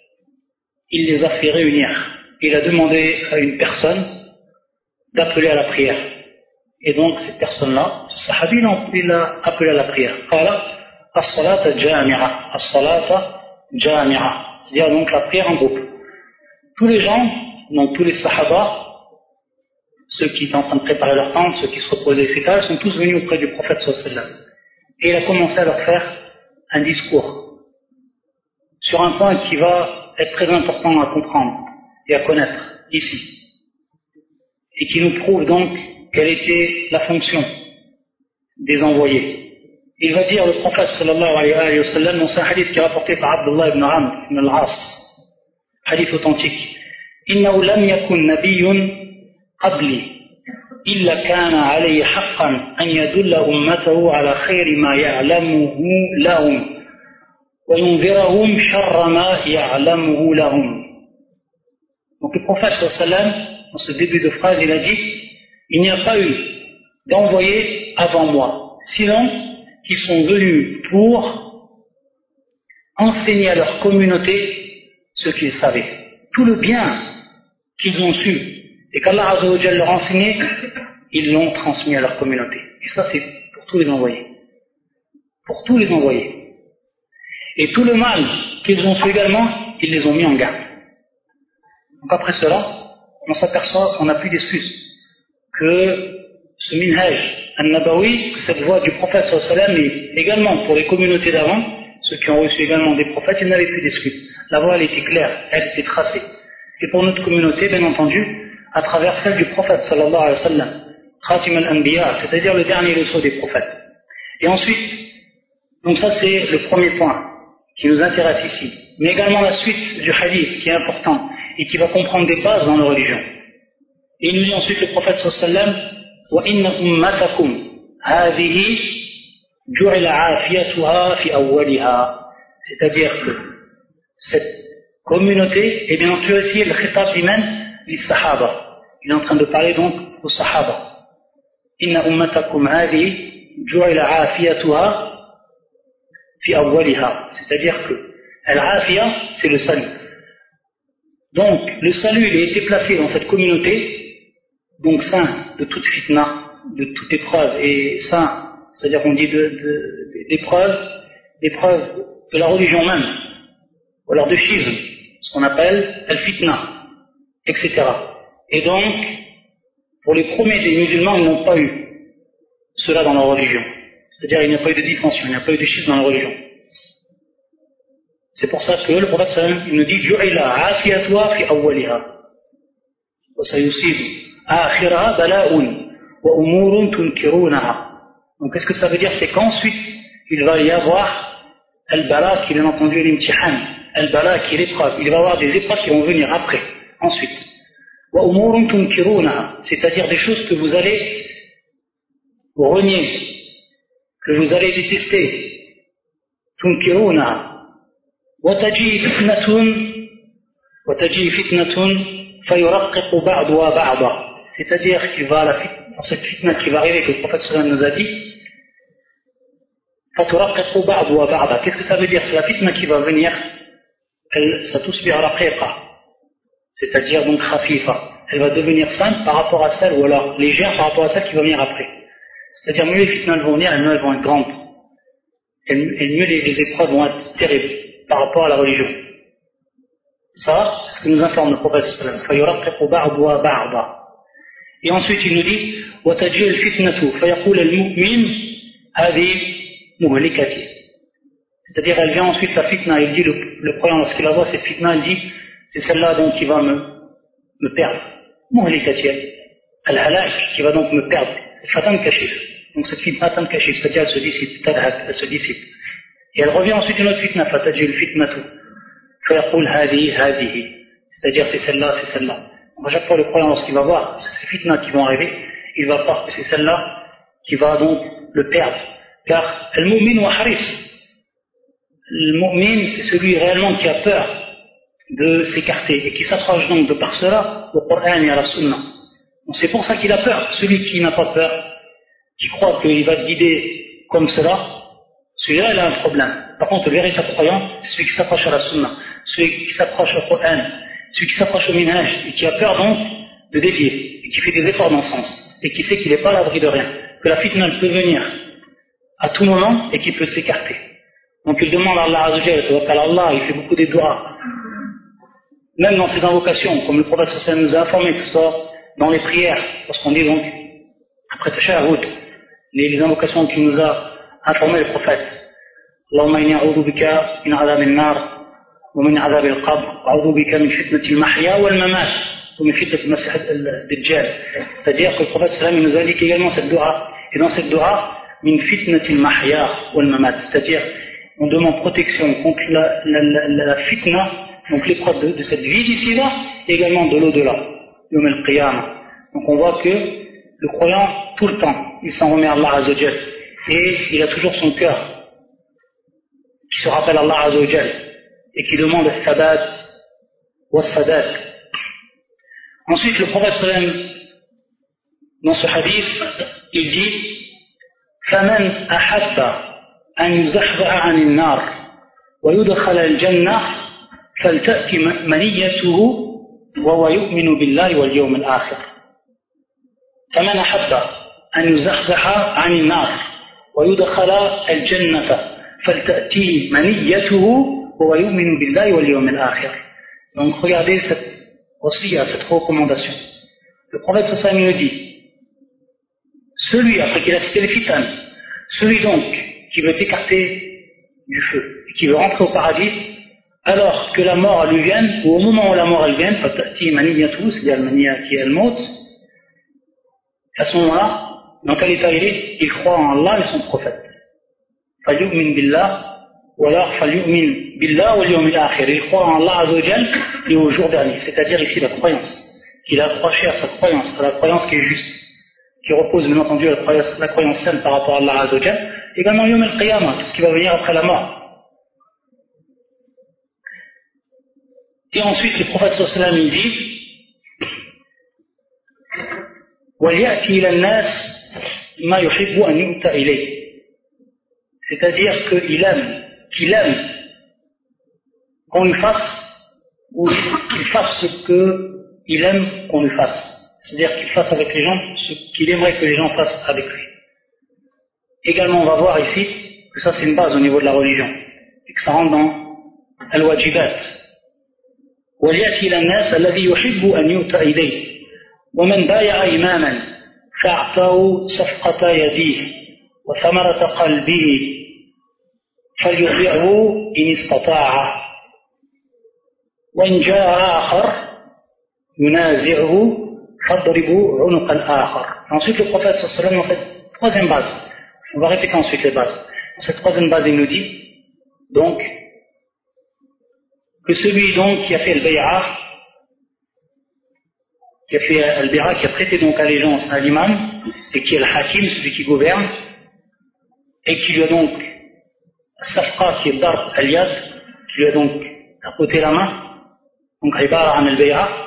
il les a fait réunir. Il a demandé à une personne d'appeler à la prière. Et donc cette personne-là, ce sahabi, il l'a appelé à la prière. Voilà. As-salata jami'a, as-salata jami'a, c'est-à-dire donc la prière en groupe. Tous les gens, donc tous les sahaba, ceux qui étaient en train de préparer leur tente, ceux qui se reposaient, et cetera, sont tous venus auprès du prophète sallallahu alayhi wa sallam. Et il a commencé à leur faire un discours sur un point qui va être très important à comprendre et à connaître ici, et qui nous prouve donc quelle était la fonction des envoyés. Il va dire le prophète sallallahu alayhi wa sallam dans un hadith qui est rapporté par Abdullah ibn Amr ibn al-As, hadith authentique, إنه لم يكن نبي قبلي إلا كان عليه حقا أن يدل أمته على خير ما يعلمه لهم وينذرهم شر ما يعلمه لهم. Donc le prophète sallallahu alayhi wa sallam, dans ce début de phrase, il a dit il n'y a pas eu d'envoyés avant moi, sinon qui sont venus pour enseigner à leur communauté ce qu'ils savaient, tout le bien qu'ils ont su et qu'Allah Azza wa Jalla leur a enseigné, ils l'ont transmis à leur communauté. Et ça c'est pour tous les envoyés, pour tous les envoyés. Et tout le mal qu'ils ont su également, ils les ont mis en garde. Donc après cela, on s'aperçoit qu'on n'a plus d'excuses, que ce minhaj al-nabawi, que cette voie du prophète sallallahu alayhi wa sallam, et également pour les communautés d'avant, ceux qui ont reçu également des prophètes, ils n'avaient plus d'excuses. La voie elle était claire, elle était tracée. Et pour notre communauté, bien entendu, à travers celle du prophète sallallahu alayhi wa sallam, Khatim al-Anbiya, c'est-à-dire le dernier leçon des prophètes. Et ensuite, donc ça c'est le premier point qui nous intéresse ici, mais également la suite du hadith qui est important et qui va comprendre des bases dans la religion. Et il nous dit ensuite le prophète sallallahu alayhi wa sallam وَإِنَّ أُمَّتَكُمْ هَذِهِ جُعِلَ عَافِيَتُهَا فِي أَوَّلِهَا, c'est-à-dire que cette communauté, et bien entendu aussi le khitab iman les sahaba, il est en train de parler donc aux sahaba. إِنَّ أُمَّتَكُمْ هَذِهِ جُعِلَ عَافِيَتُهَا فِي أَوَّلِهَا, c'est-à-dire que al-afiya c'est le salut. Donc le salut il a été placé dans cette communauté, donc saint de toute fitna, de toute épreuve, et saint, c'est-à-dire qu'on dit de, de, d'épreuve, d'épreuve de la religion même, ou alors de schisme, ce qu'on appelle al-fitna, et cetera. Et donc, pour les premiers des musulmans, ils n'ont pas eu cela dans leur religion. C'est-à-dire il n'y a pas eu de dissension, il n'y a pas eu de schisme dans la religion. C'est pour ça que le prophète sallallahu alayhi wa sallam, il nous dit ju'ila afiyatuha fi awwaliha wa sayusibu akhiraha bala'un wa umurun tunkirunaha. Donc qu'est-ce que ça veut dire? C'est qu'ensuite il va y avoir Al-Bala qui est bien entendu l'imtihan, Al-Bala qui est l'épreuve. Il va y avoir des épreuves qui vont venir après, ensuite. Wa umurun tunkirunaha, c'est-à-dire des choses que vous allez renier, que vous allez détester. Tunkirunaha. Wa taji fitnatun, wa taji fitnatun fayuraqqiqu ba'duha ba'da. C'est-à-dire qu'il va, la, dans cette fitna qui va arriver, que le prophète sallallahu alayhi wa sallam nous a dit, فَتُرَقِّقُ بَعْضُهَا بَعْضًا. Qu'est-ce que ça veut dire? C'est la fitna qui va venir, elle, ça tusbih raqiqa, c'est-à-dire donc khafifa. Elle va devenir simple par rapport à celle, ou alors légère par rapport à celle qui va venir après. C'est-à-dire mieux les fitnas vont venir, et mieux elles vont être grandes. Et, et mieux les, les épreuves vont être terribles par rapport à la religion. Ça, c'est ce que nous informe le prophète sallallahu alayhi wa sallam. فَيُرَقِّقُ بَعْضُهَا بَعْضًا. Et ensuite il nous dit وَتَجِئُ الْفِتْنَةُ فَيَقُولَ الْمُؤْمِنُ هَذِهِ مُهْلِكَتِي. C'est-à-dire elle vient ensuite la fitna, il dit le, le croyant lorsqu'il la voit cette fitna, il dit c'est celle-là donc qui va me, me perdre. مُهْلِكَتِي al-halak, qui va donc me perdre. Fatan kashif. Donc cette fitna fatan kashif, c'est-à-dire elle se dissipe, elle se dissipe. Et elle revient ensuite une autre fitna, فَتَجِئُ الْفِتْنَةُ فَيَقُولَ هَذِهِ هَذِهِ, c'est-à-dire c'est celle-là, c'est celle-là. À chaque fois, le croyant, lorsqu'il va voir ces fitnas qui vont arriver, il va croire que c'est celle-là qui va donc le perdre. Car le mu'min wa haris, le mu'min, c'est celui réellement qui a peur de s'écarter et qui s'approche donc de par cela au Coran et à la Sunna. Donc c'est pour ça qu'il a peur. Celui qui n'a pas peur, qui croit qu'il va être guidé comme cela, celui-là, il a un problème. Par contre, le véritable croyant, c'est celui qui s'approche à la Sunna, celui qui s'approche au Coran, celui qui s'approche au minhaj et qui a peur donc de dévier et qui fait des efforts dans ce sens et qui sait qu'il n'est pas à l'abri de rien, que la fitna peut venir à tout moment et qu'il peut s'écarter. Donc il demande à Allah Azzawajal, tawakkal Allah, il fait beaucoup des doigts, même dans ses invocations, comme le prophète sallallahu alayhi wa sallam nous a informé, que ce soit dans les prières, lorsqu'on dit donc après tashahhud, les, les invocations qu'il nous a informé le prophète. Allahumma inni a'udhu bika min adhab an-nar ومن عذاب القبر وأعوذ بك من فتنة المحيا والممات ومن فتنة المسيح الدجال. C'est-à-dire que le prophète sallallahu alayhi wa sallam nous indique également cette dua, et dans cette dua min fitnati al-mahya wal-mamat, c'est-à-dire on demande protection contre la, la, la, la fitna, donc l'épreuve de, de cette vie d'ici-là, et également de l'au-delà, yawm al-qiyamah. Donc on voit que le croyant, tout le temps, il s'en remet à Allah Azza wa Jal, et il a toujours son cœur qui se rappelle Allah Azza wa Jal et qui demande al-thabat wa al-sadat. Ensuite le prophète sallallahu alayhi wa sallam, dans ce hadith, il dit فمن أحب أن يزحزح عن النار ويدخل الجنة فلتأتي منيته وهو يؤمن بالله واليوم الآخر. فمن أحب أن يزحزح عن النار ويدخل الجنة فلتأتي منيته وهو يؤمن بالله واليوم الآخر. Donc regardez cette wasiya, cette recommandation. Le prophète sallallahu alayhi wa sallam nous dit, celui, après qu'il a cité les fitanes, celui donc qui veut écarter du feu et qui veut rentrer au paradis, alors que la mort lui vienne, ou au moment où la mort elle vienne, c'est-à-dire le mania qui est le mot, à ce moment-là, dans quel état il est? Il croit en Allah et son prophète. فَلْيُؤْمِنْ بِاللَّهِ ou alors فَلْيُؤْمِنْ بِاللَّهِ وَالْيَوْمِ الْآخِرِ. Il croit en Allah Azzawajal et au jour dernier, c'est-à-dire ici la croyance, qu'il a accroché à sa croyance, à la croyance qui est juste, qui repose bien entendu la croyance, la croyance saine par rapport à Allah Azzawajal, également Yawm al-Qiyamah, tout ce qui va venir après la mort. Et ensuite le prophète sallallahu alayhi wa sallam dit وَلْيَأْتِ إِلَى النَّاسِ مَا يُحِبُّ أَنْ يُؤْتَ إِلَيْهِ, c'est-à-dire qu'il aime, qu'il aime qu'on lui fasse, ou qu'il fasse ce qu'il aime qu'on lui fasse. C'est-à-dire qu'il fasse avec les gens ce qu'il aimerait que les gens fassent avec lui. Également, on va voir ici que ça c'est une base au niveau de la religion, et que ça rentre dans al-wajibat. وَلْيَأْتِ إِلَى النَّاسِ الَّذِي يُحِبُّ أَنْ يُؤْتَ إِلَيْهِ وَمَنْ بَايَعَ إِمَامًا فَأَعْطَاهُ صَفْقَةَ يَدِيهِ وَثَمَرَةَ قَلْبِهِ فَلْيُطِعْهُ إِنِ اسْتَطَاعَ وَإِنْ جَاءَ آخَرَ يُنَازِعُهُ فَاضْرِبُوا عُنُقَ الْآخَرِ. Ensuite le prophète sallallahu alayhi wa sallam, dans cette troisième base, on va répéter ensuite les bases. Dans cette troisième base il nous dit donc que celui donc qui a fait le bay'a, qui a fait le bay'a, qui a prêté donc allégeance à l'imam, et qui est le hakim, celui qui gouverne, et qui lui a donc safqa, qui est darb al-yad, qui lui a donc tapoté la main, donc ibara an al-bay'a,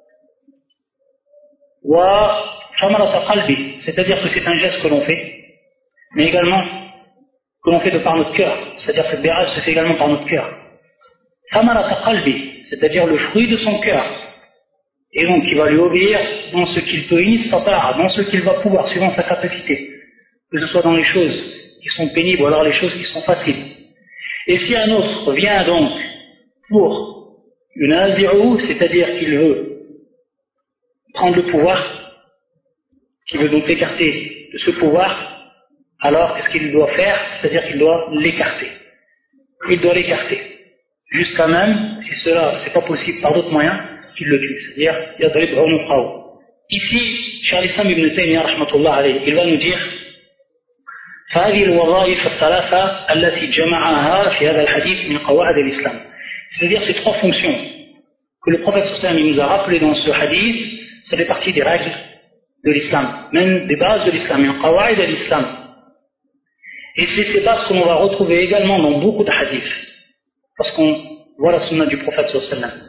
wa famarata qalbi, c'est-à-dire que c'est un geste que l'on fait, mais également que l'on fait de par notre cœur, c'est-à-dire que cette bay'a se fait également par notre cœur. Famarata qalbi, c'est-à-dire le fruit de son cœur, et donc il va lui obéir dans ce qu'il peut, dans ce qu'il va pouvoir, suivant sa capacité, que ce soit dans les choses qui sont pénibles ou alors les choses qui sont faciles. Et si un autre vient donc pour une azi'u, c'est-à-dire qu'il veut prendre le pouvoir, qu'il veut donc l'écarter de ce pouvoir, alors qu'est-ce qu'il doit faire? C'est-à-dire qu'il doit l'écarter. Il doit l'écarter. Jusqu'à même, si cela c'est pas possible par d'autres moyens, qu'il le tue. C'est-à-dire, yadrib unuqahu. Ici, Cheikh Islam ibn Taymiyyah rahmatullah alayhi, il va nous dire فهذه الوظائف الثلاثة التي جمعها في هذا الحديث من قواعد الإسلام. C'est-à-dire ces trois fonctions que le prophète sallallahu alayhi wa sallam nous a rappelées dans ce hadith, ça fait partie des règles de l'islam, même des bases de l'islam, min qawaid de l'islam. Et c'est ces bases que l'on va retrouver également dans beaucoup de hadiths, parce qu'on voit la sunna du prophète sallallahu alayhi wa sallam.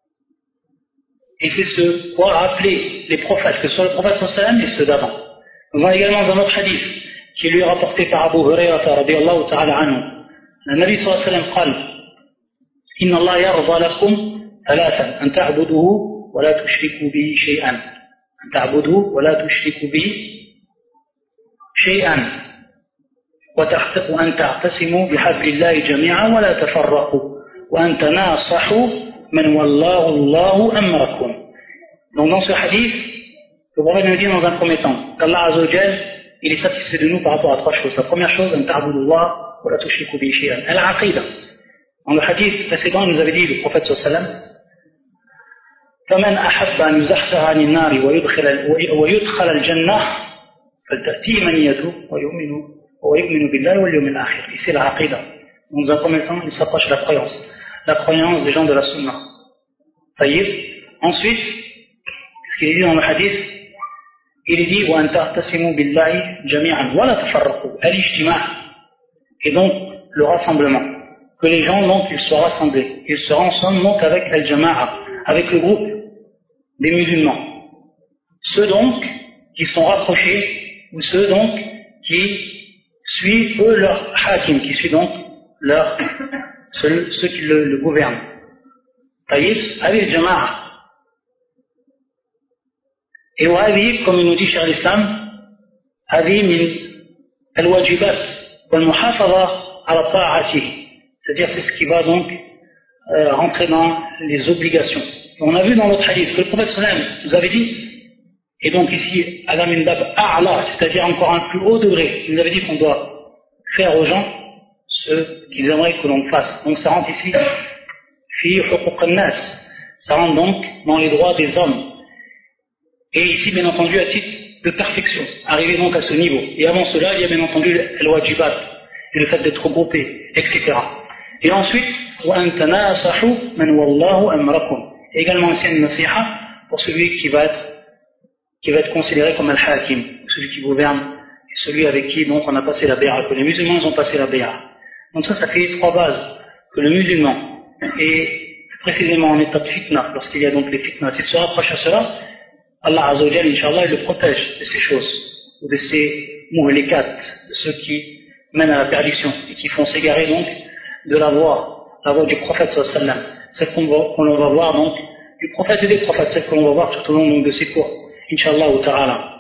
Et c'est ce quoi rappeler les prophètes, que ce soit le prophète sallallahu alayhi wa sallam et ceux d'avant. Nous avons également dans notre hadith, qui lui est rapporté par Abu Hurairah radiyallahu ta'ala anhu. Le Nabi sallallahu alayhi wa sallam قال إن الله يرضى لكم ثلاثا أن تعبدوه ولا تشركوا به شيئا أن تعبدوه ولا تشركوا به شيئا وأن تعتصموا بحبل الله جميعا ولا تفرقوا وأن تناصحوا من والله الله أمركم. Donc dans ce hadith, le prophète nous dit dans un premier temps qu'Allah Azza wa Jal, il est satisfait de nous par rapport à trois choses. La première chose, أن تعبدوا الله ولا تشركوا به شيئا, العقيدة. Dans le hadith précédent, il nous avait dit le prophète sallallahu alayhi wa sallam فمن أحب أن يزحزح عن النار ويدخل ويدخل الجنة فلتأتيه منيته ويؤمن ويؤمن بالله واليوم الآخر. Ici la aqida. Dans un premier temps, il s'approche de la croyance, la croyance des gens de la sunna. Taïb. Ensuite, ce qu'il est dit dans le hadith, il est dit وأن تعتصموا بالله جميعا ولا تفرقوا, الاجتماع, et donc le rassemblement. Que les gens donc ils soient rassemblés, ils se rassemblent donc avec al-jama'a, avec le groupe des musulmans. Ceux donc qui sont rapprochés, ou ceux donc qui suivent eux leur hakim, qui suivent donc leur, ceux, ceux qui le, le gouvernent. Taïb, avec al-jama'a. Et وهذه, comme il nous dit Cheikh l'Islam, هذه من الواجبات والمحافظة على طاعته. C'est-à-dire c'est ce qui va donc euh, rentrer dans les obligations. Et on a vu dans notre hadith que le prophète sallallahu alayhi wa sallam nous avait dit, et donc ici, ala min bab a'la, c'est-à-dire encore un plus haut degré, il nous avait dit qu'on doit faire aux gens ce qu'ils aimeraient que l'on fasse. Donc ça rentre ici, fi huquq an-nas, ça rentre donc dans les droits des hommes. Et ici, bien entendu, à titre de perfection, arriver donc à ce niveau. Et avant cela, il y a bien entendu le wajibat, et le fait d'être regroupé, et cetera. Et ensuite, وَأَن تَنَاصَحُوا مَنْ وَاللَّهُ أَمْرَكُمْ. Également aussi une nasiha pour celui qui va être, qui va être considéré comme al-hakim, celui qui gouverne, et celui avec qui donc on a passé la bay'a, que les musulmans ont passé la bay'a. Donc ça, ça fait trois bases, que le musulman est précisément en état de fitna, lorsqu'il y a donc les fitnas, s'il se rapproche à cela, Allah Azza wa Jal, Inch'Allah, il le protège de ces choses, ou de ces muhlikat, de ceux qui mènent à la perdition, et qui font s'égarer donc de la voie, la voie du prophète sallallahu alayhi wa sallam, celle qu'on va, qu'on va voir donc, du prophète et des prophètes, celle qu'on va voir tout au long donc, de ces cours, Inch'Allah ou ta'ala.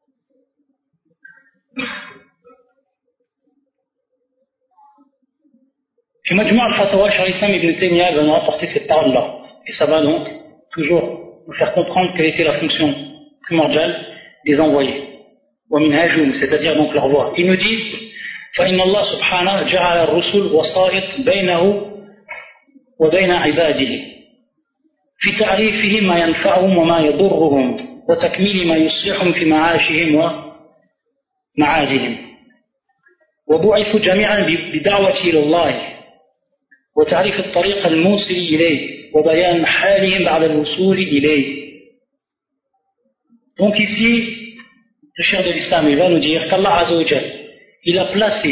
Chez Majmu' al-Fatawa, Cheikh Islam ibn Taymiyyah va nous rapporter cette parole-là, et ça va donc toujours nous faire comprendre quelle était la fonction primordiale des envoyés, wa minhajum, c'est-à-dire donc leur voie. Il nous dit فإن الله سبحانه جعل الرسل وسائط بينه وبين عباده في تعريفهم ما ينفعهم وما يضرهم وتكميل ما يصلحهم في معاشهم ومعادهم وبعثوا جميعا بدعوة إلى الله وتعريف الطريق الموصل إليه وبيان حالهم بعد الوصول إليه. Donc ici, le cheikh de l'islam, il va nous dire qu'Allah Azza wa Jal, il a placé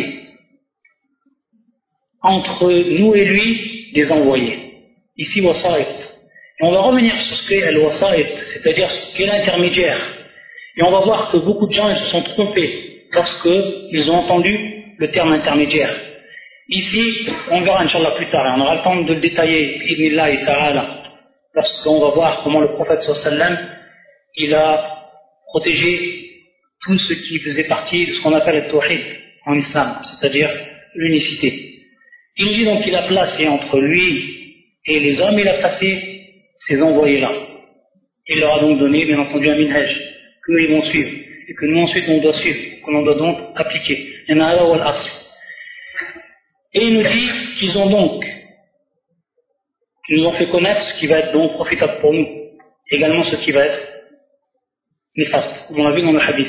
entre nous et lui des envoyés. Ici, wasa'it. Et on va revenir sur ce qu'est al-wasa'it, c'est-à-dire ce qu'est l'intermédiaire. Et on va voir que beaucoup de gens ils se sont trompés lorsqu'ils ont entendu le terme intermédiaire. Ici, on verra Inch'Allah plus tard, on aura le temps de le détailler, Ibnillahi ta'ala, lorsqu'on va voir comment le prophète sallallahu alayhi wa sallam, il a protégé tout ce qui faisait partie de ce qu'on appelle le tawhid en islam, c'est-à-dire l'unicité. Il dit donc qu'il a placé entre lui et les hommes, il a placé ces envoyés-là. Il leur a donc donné, bien entendu, un minhaj, que nous ils vont suivre, et que nous ensuite on doit suivre, que l'on doit donc appliquer. Il y en a un al-asl. Et il nous dit qu'ils ont donc, qu'ils nous ont fait connaître ce qui va être donc profitable pour nous, également ce qui va être néfaste, comme on l'a vu dans le hadith.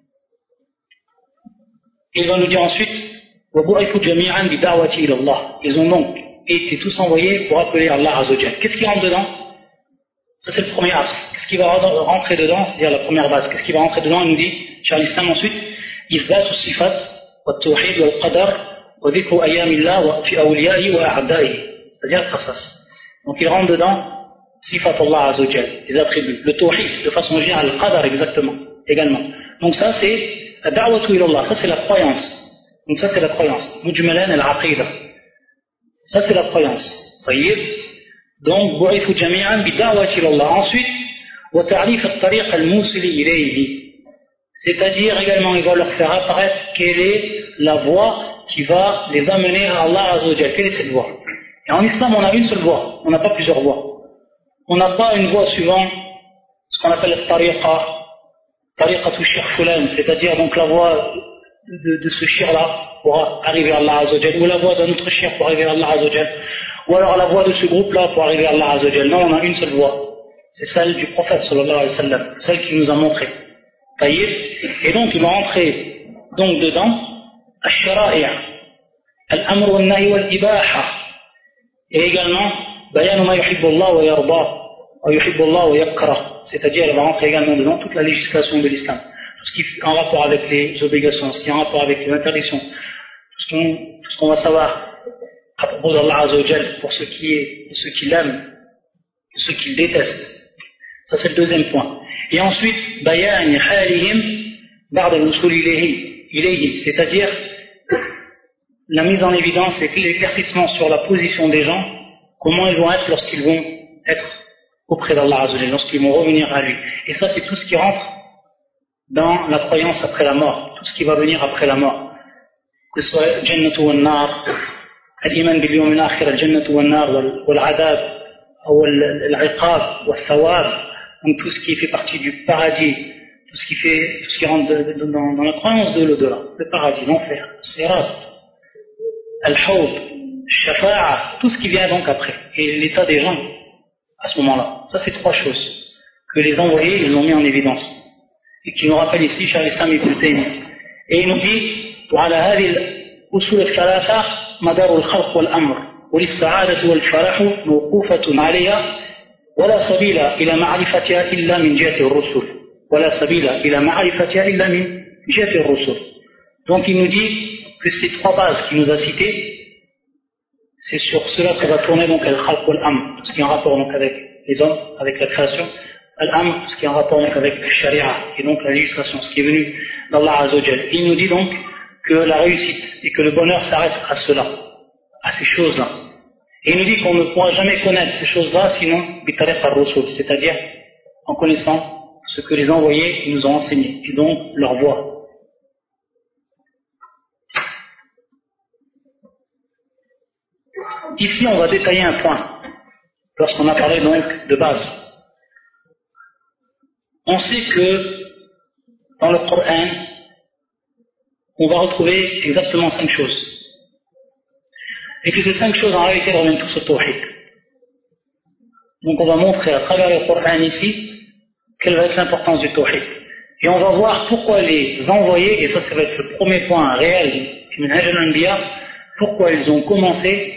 Il va nous dire ensuite, ils ont donc été tous envoyés pour appeler Allah Azza wa Jal. Qu'est-ce qui rentre dedans? Ça c'est le premier as. Qu'est-ce qui va rentrer dedans? C'est-à-dire la première base. Qu'est-ce qui va rentrer dedans? Il nous dit, Cheikh al-Islam ensuite, إثبات الصفات والتوحيد والقدر وذكر أيام الله في أوليائه وأعدائه. C'est-à-dire le qasas. Donc il rentre dedans Sifat Allah Azza wa Jal, les attributs, le tawhid, de façon générale, le qadar exactement, également. Donc ça c'est la da'watu ilallah, ça c'est la croyance. Donc ça c'est la croyance. Mujmalan al-aqida. Ça c'est la croyance. طيب. Donc bu'ithu jami'an bi da'wati ilallah. Ensuite, wa ta'rif at-tariq al-musil ilayhi. C'est-à-dire également il va leur faire apparaître quelle est la voie qui va les amener à Allah Azza wa Jal. Quelle est cette voie? Et en islam on a une seule voie, on n'a pas plusieurs voies. On n'a pas une voie suivant ce qu'on appelle la tariqa, tariqa tu shir fulan, c'est-à-dire donc la voie de, de ce shir-là pour arriver à Allah Azza wa Jal, ou la voie d'un autre shir pour arriver à Allah Azza wa Jal, ou alors la voie de ce groupe-là pour arriver à Allah Azza wa Jal. Non, on a une seule voie, c'est celle du prophète sallallahu alayhi wa sallam, celle qu'il nous a montrée. Et donc il va entrer donc dedans al-shara'i', al-amr wal-nahy wal-ibaha, et également bayan ma yuhibbu Allah wa yarda wa yuhibbu Allah wa yakrah, c'est-à-dire elle va rentrer également dedans toute la législation de l'islam, tout ce qui est en rapport avec les obligations, ce qui est en rapport avec les interdictions, tout ce qu'on, tout ce qu'on va savoir à propos d'Allah Azza wa Jal pour ce qui est, pour ce qu'il aime, pour ce qu'il déteste. Ça c'est le deuxième point. Et ensuite bayan halihim ba'da al-wusul ilayhi ilayhi, c'est-à-dire la mise en évidence et l'éclaircissement sur la position des gens, comment ils vont être lorsqu'ils vont être auprès d'Allah Azza wa Jal, lorsqu'ils vont revenir à lui. Et ça c'est tout ce qui rentre dans la croyance après la mort, tout ce qui va venir après la mort, que ce soit jannatu wal nar, al-iman bil yawm al-akhir, al-jannatu wal nar wal adab ou al-iqab wal thawab, donc tout ce qui fait partie du paradis, tout ce qui fait, tout ce qui rentre de, de, dans, dans la croyance de l'au-delà, le paradis, l'enfer, sirat, al-hawd, shafa'a, tout ce qui vient donc après, et l'état des gens à ce moment-là. Ça c'est trois choses que les envoyés ils ont mis en évidence et qui nous rappellent ici Cheikh al-Islam Ibn Taymiyyah. Et il nous dit وعلى هذه الأصول الثلاثة مدار الخلق والأمر وللسعادة والفلاح موقوفة عليها ولا سبيل إلى معرفتها إلا من جهة الرسل ولا سبيل إلى معرفتها إلا من جهة الرسل. Donc il nous dit que ces trois bases qu'il nous a citées, c'est sur cela que va tourner donc al-khalq wal-amr, tout ce qui est en rapport donc avec les hommes, avec la création, al-amr, tout ce qui est en rapport donc avec la sharia, et donc la législation, ce qui est venu d'Allah Azza wa Jal. Il nous dit donc que la réussite et que le bonheur s'arrête à cela, à ces choses-là. Et il nous dit qu'on ne pourra jamais connaître ces choses-là sinon bitariq ar-rusul, c'est-à-dire en connaissant ce que les envoyés nous ont enseigné, et donc leur voie. Ici, on va détailler un point, lorsqu'on a parlé donc de base. On sait que dans le Coran, on va retrouver exactement cinq choses. Et que ces cinq choses, en réalité, reviennent tous au tawhid. Donc on va montrer à travers le Coran ici, quelle va être l'importance du tawhid. Et on va voir pourquoi les envoyés, et ça, ça va être le premier point réel du Minhaj al-Anbiya, pourquoi ils ont commencé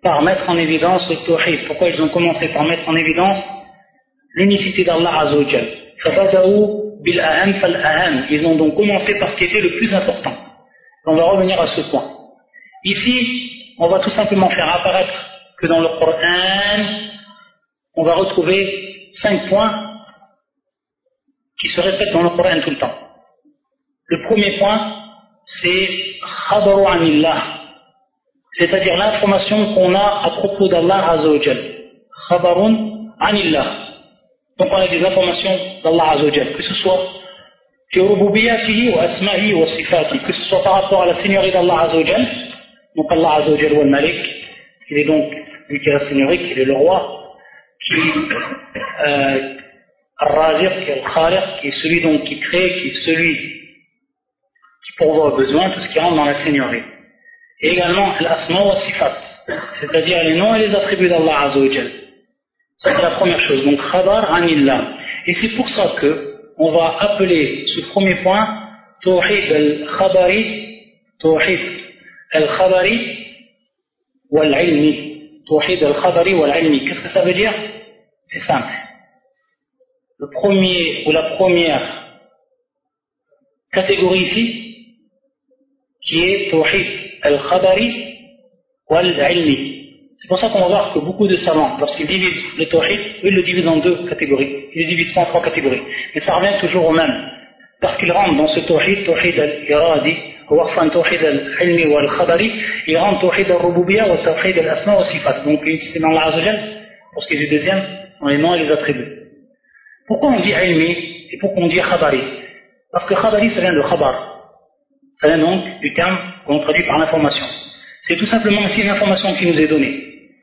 par mettre en évidence le tawhid. Pourquoi ils ont commencé par mettre en évidence l'unicité d'Allah Azza wa Jal? فَبَدَأُوا بِالْأَهَمْ فَالْأَهَمْ. Ils ont donc commencé par ce qui était le plus important. On va revenir à ce point. Ici, on va tout simplement faire apparaître que dans le Coran, on va retrouver cinq points qui se répètent dans le Coran tout le temps. Le premier point, c'est khabaru anillah, c'est-à-dire l'information qu'on a à propos d'Allah Azza wa Jal. Khabarun anillah. Donc on a des informations d'Allah Azza wa Jal, que ce soit fi rububiyyatihi wa asma'ihi wa sifatihi, que ce soit par rapport à la seigneurie d'Allah Azza wa Jal. Donc Allah Azza wa Jal wa al-Malik, il est donc lui qui est la seigneurie, qui est le roi, qui est euh, al-Raziq, qui est al-Khaliq, qui est celui donc qui crée, qui est celui qui pourvoit aux besoins, tout ce qui rentre dans la seigneurie. Et également al-Asma wa Sifat, c'est-à-dire les noms et les attributs d'Allah Azza wa Jal. Ça c'est la première chose, donc khabar anillah. Et c'est pour ça que on va appeler ce premier point tawhid al-khabari, tawhid al-khabari wal-ilmi. Tawhid al-khabari wal-ilmi. Qu'est-ce que ça veut dire? C'est simple. Le premier ou la première catégorie ici, qui est tawhid al-khabari wal-ilmi. C'est pour ça qu'on va voir que beaucoup de savants, lorsqu'ils divisent le tawhid, ils le divisent en deux catégories. Ils le divisent pas en trois catégories. Mais ça revient toujours au même. Parce qu'ils rentrent dans ce tawhid, tawhid al-iradi, ou enfin tawhid al-ilmi ou al-khabari, ils rentrent tawhid al-rububiyya ou tawhid al-asma ou sifat. Donc c'est dans l'Azza wa Jal, pour ce qui est du deuxième, dans les noms et les attributs. Pourquoi on dit ilmi et pourquoi on dit khabari? Parce que khabari, ça vient de khabar. Ça vient donc du terme qu'on traduit par l'information. C'est tout simplement aussi une information qui nous est donnée.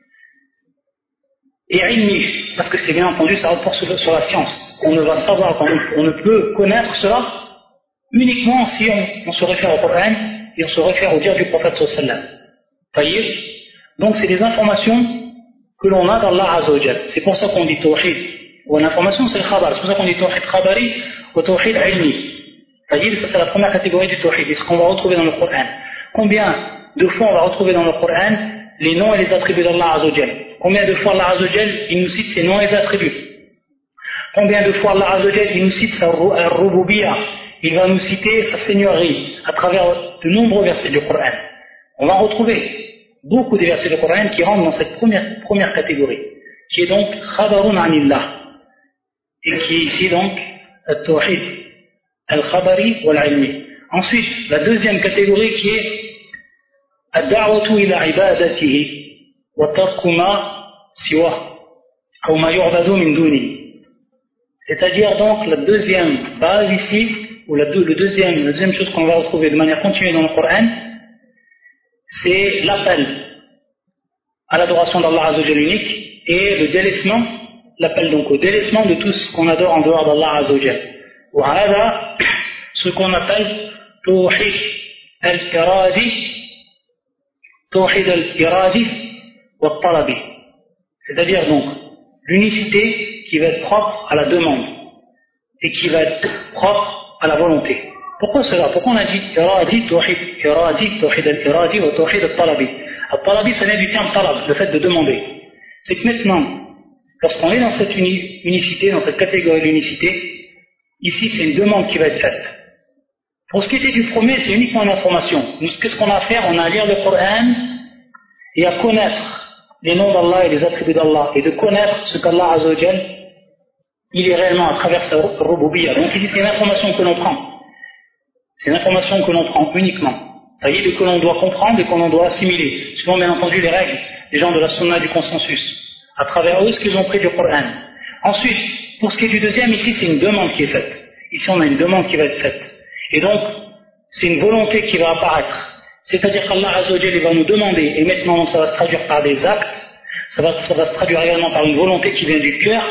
Et ilmi, parce que c'est bien entendu, ça rapporte sur, sur la science. On ne va savoir, on, on ne peut connaître cela uniquement si on, on se réfère au Coran et on se réfère au dire du prophète sallallahu alayhi wa sallam. Donc c'est des informations que l'on a d'Allah Azza wa Jal. C'est pour ça qu'on dit tawhid. Ou l'information c'est le khabar. C'est pour ça qu'on dit tawhid khabari ou tawhid ilmi. C'est-à-dire ça c'est la première catégorie du tawhid. C'est ce qu'on va retrouver dans le Coran. Combien de fois on va retrouver dans le Coran les noms et les attributs d'Allah Azza wa Jal? Combien de fois Allah Azza wa Jal il nous cite ses noms et ses attributs? Combien de fois Allah Azza wa Jal il nous cite sa rububiyya? Il va nous citer sa seigneurie à travers de nombreux versets du Coran. On va retrouver beaucoup de versets du Coran qui rentrent dans cette première, première catégorie, qui est donc khabarun anillah, et qui est ici donc al-tawhid al-khabari wal-ilmi. Ensuite, la deuxième catégorie qui est ad-da'watu ila ibadatihi wa tarku ma siwa ou ma yu'badu min duni. C'est-à-dire donc la deuxième base ici, ou la, deux, le deuxième, la deuxième chose qu'on va retrouver de manière continue dans le Coran, c'est l'appel à l'adoration d'Allah Azza wa Jal unique et le délaissement, l'appel donc au délaissement de tout ce qu'on adore en dehors d'Allah Azza wa Jal. Ou hada, ce qu'on appelle tawhid al-iradi, tawhid al-iradi wa talabi. C'est-à-dire donc l'unicité qui va être propre à la demande et qui va être propre à la volonté. Pourquoi cela? Pourquoi on a dit iradi, tawhid, iradi, tawhid al-iradi ou tawhid al-talabi? Al-talabi, ça vient du terme talab, le fait de demander. C'est que maintenant, lorsqu'on est dans cette uni- unicité, dans cette catégorie d'unicité, ici c'est une demande qui va être faite. Pour ce qui était du premier, c'est uniquement une information. Nous, qu'est-ce qu'on a à faire? On a à lire le Coran et à connaître les noms d'Allah et les attributs d'Allah, et de connaître ce qu'Allah Azza wa Jal il est réellement à travers sa rububiyya. Donc ici c'est une information que l'on prend. C'est une information que l'on prend uniquement. C'est-à-dire que l'on doit comprendre et que l'on doit assimiler. Selon bien entendu les règles des gens de la sunna du consensus. À travers eux ce qu'ils ont pris du Coran. Ensuite, pour ce qui est du deuxième, ici c'est une demande qui est faite. Ici on a une demande qui va être faite. Et donc, c'est une volonté qui va apparaître. C'est-à-dire qu'Allah Azza wa Jal va nous demander, et maintenant ça va se traduire par des actes, ça va, ça va se traduire également par une volonté qui vient du cœur,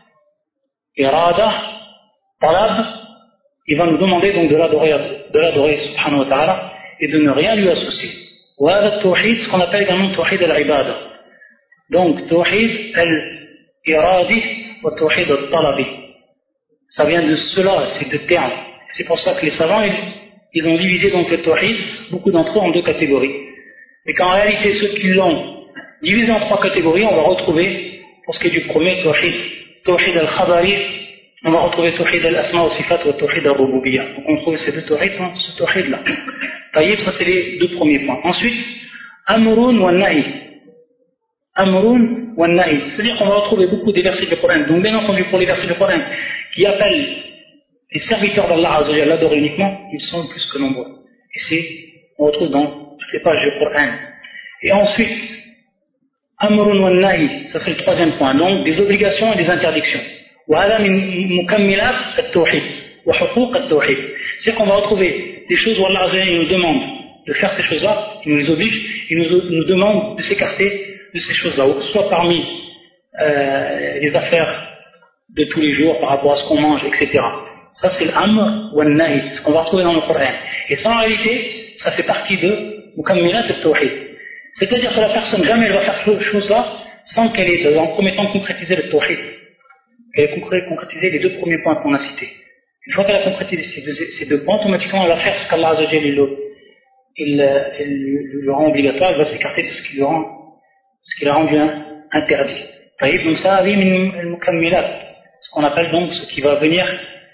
irada, talab, il va nous demander donc de l'adorer, de l'adorer subhanahu wa ta'ala, et de ne rien lui associer. Wa hada tawhid, ce qu'on appelle également tawhid al-ibada. Donc, tawhid al-iradi wa tawhid al-talabi. Ça vient de cela, c'est de termes. C'est pour ça que les savants, ils, ils ont divisé donc le tawhid, beaucoup d'entre eux en deux catégories. Et qu'en réalité, ceux qui l'ont Divisé en trois catégories, on va retrouver, pour ce qui est du premier, Tawhid, Tawhid al-Khabari, on va retrouver Tawhid al-Asma wa Sifat ou Tawhid al-Rububiyya. Donc on trouve ces deux Tawhid dans ce Tawhid-là. Taïb, ça c'est les deux premiers points. Ensuite, Amrun wa Nahi. Amrun wa Nahi. C'est-à-dire qu'on va retrouver beaucoup des versets du Coran. Donc bien entendu, pour les versets du Coran qui appellent les serviteurs d'Allah Azza wa Jalla à l'adorer uniquement, ils sont plus que nombreux. Et c'est, on retrouve dans toutes les pages du Coran. Et ensuite, Amrun wa Nahi, ça c'est le troisième point. Donc des obligations et des interdictions. وهذا من مكملات التوحيد وحقوق التوحيد. C'est qu'on va retrouver des choses où Allah Azza wa Jalla nous demande de faire ces choses-là, il nous les oblige, il nous, nous demande de s'écarter de ces choses-là, ou que ce soit parmi euh, les affaires de tous les jours par rapport à ce qu'on mange, et cetera. Ça c'est l'amr ou al-nahi, ce qu'on va retrouver dans le Coran. Et ça en réalité, ça fait partie de mukammilat al-tawhid. C'est-à-dire que la personne jamais elle va faire ces choses-là sans qu'elle ait en premier temps concrétisé le tawhid. Elle a concrétisé les deux premiers points qu'on a cités. Une fois qu'elle a concrétisé ces deux, ces deux points, automatiquement elle va faire ce qu'Allah Azza wa Jalla il, il, il le rend obligatoire, elle va s'écarter de ce qui le rend, ce qui l'a rendu interdit. Donc ça arrive une mukammilat, ce qu'on appelle donc ce qui va venir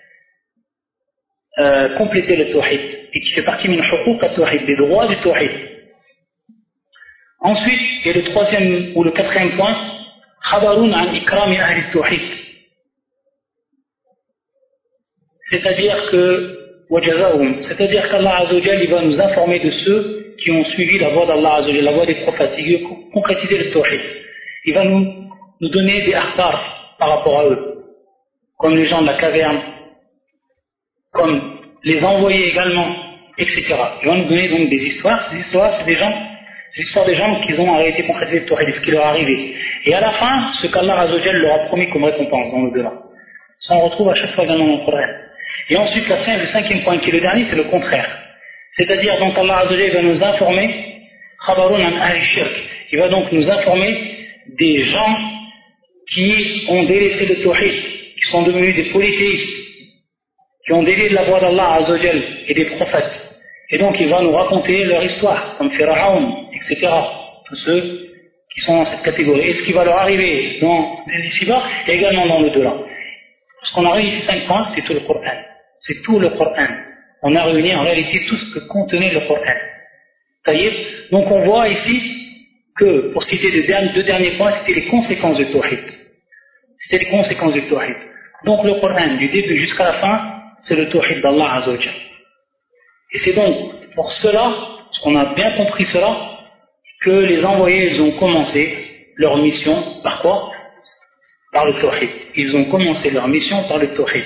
euh, compléter le tawhid et qui fait partie min huquq at-tawhid, des droits du tawhid. Ensuite, il y a le troisième ou le quatrième point, khabarun an ikrami ahli at-tawhid. C'est-à-dire que, c'est-à-dire qu'Allah Azza wa Jalla va nous informer de ceux qui ont suivi la voie d'Allah Azza wa Jalla, la voie des prophètes, qui ont concrétisé le tawhid. Il va nous, nous donner des akhbar par rapport à eux, comme les gens de la caverne, comme les envoyés également, et cetera. Il va nous donner donc des histoires. Ces histoires, c'est des gens, c'est l'histoire des gens qui ont arrêté concrétisé le tawhid, ce qui leur est arrivé. Et à la fin, ce qu'Allah Azza wa Jalla leur a promis comme récompense dans l'au-delà. Ça on retrouve à chaque fois dans le Coran. Et ensuite, le cinquième point, qui est le dernier, c'est le contraire. C'est-à-dire, donc, Allah Azza wa Jalla va nous informer, khabarun an ahli shirk. Il va donc nous informer des gens qui ont délaissé le tawhid, qui sont devenus des polythéistes, qui ont délaissé la voie d'Allah Azza wa Jalla et des prophètes. Et donc, il va nous raconter leur histoire, comme Pharaon, et cetera. Tous ceux qui sont dans cette catégorie. Et ce qui va leur arriver dans l'ici-bas et également dans le delà. Parce qu'on a réuni cinq points, c'est tout le Coran. C'est tout le Coran. On a réuni en réalité tout ce que contenait le Coran. Taïb. Donc on voit ici que, pour ce qui était des deux derniers points, c'était les conséquences du Tawhid. C'était les conséquences du Tawhid. Donc le Coran, du début jusqu'à la fin, c'est le Tawhid d'Allah Azza wa Jalla. Et c'est donc pour cela, parce qu'on a bien compris cela, que les envoyés, ils ont commencé leur mission par quoi? Par le Tawhid. Ils ont commencé leur mission par le Tawhid.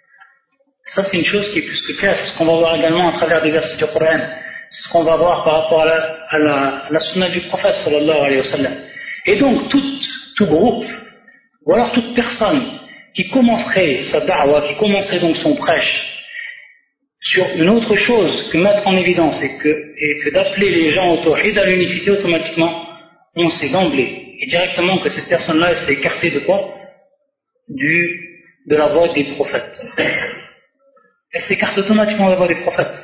Ça c'est une chose qui est plus que claire. C'est ce qu'on va voir également à travers des versets du Coran. C'est ce qu'on va voir par rapport à la, à la, à la sunna du prophète sallallahu alayhi wa sallam. Et donc tout, tout groupe, ou alors toute personne qui commencerait sa da'wah, qui commencerait donc son prêche sur une autre chose que mettre en évidence et que, et que d'appeler les gens au Tawhid, à l'unicité, automatiquement on sait d'emblée et directement que cette personne-là s'est écartée de quoi? Du, de la voie des prophètes. Elle s'écarte automatiquement de la voie des prophètes.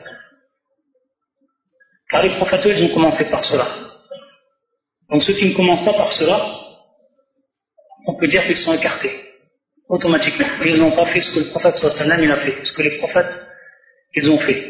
Car les prophètes, ils ont commencé par cela. Donc ceux qui ne commencent pas par cela, on peut dire qu'ils sont écartés. Automatiquement. Ils n'ont pas fait ce que le prophète sallallahu alayhi wa sallam il a fait. Ce que les prophètes, ils ont fait.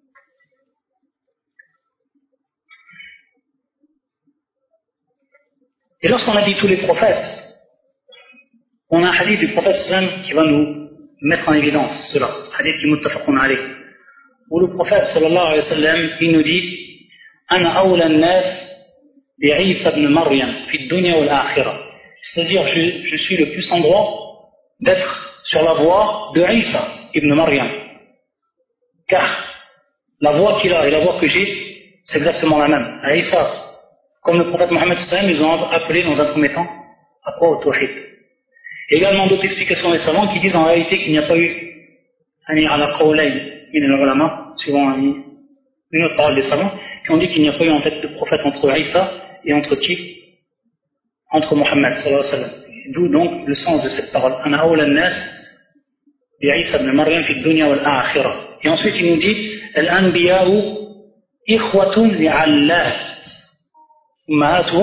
Et lorsqu'on a dit tous les prophètes, on a un hadith du prophète sallam qui va nous mettre en évidence cela. Hadith qui muttafaqun alayh. Où le prophète sallallahu alayhi wa sallam, il nous dit Ana awla an-nas bi'Isa ibn Maryam fi ad-dunya wal akhirah. C'est-à-dire, je, je suis le plus en droit d'être sur la voie de Isa ibn Maryam. Car la voie qu'il a et la voie que j'ai, c'est exactement la même. À Isa, comme le prophète Mohammed sallam, ils ont appelé dans un premier temps à quoi? Au Tawhid. Également d'autres explications des savants qui disent en réalité qu'il n'y a pas eu ani ala qawlayn min al-ulama, suivant une autre parole des savants, qui ont dit qu'il n'y a pas eu en fait de prophète entre Isa et entre qui? Entre Mohammed sallallahu alayhi wa sallam. D'où donc le sens de cette parole. Ana awla an-nas bi Isa ibn Maryam fi ad-dunya wal akhirah. Et ensuite il nous dit al-anbiya'u ikhwatun li'allah. أمهاتهم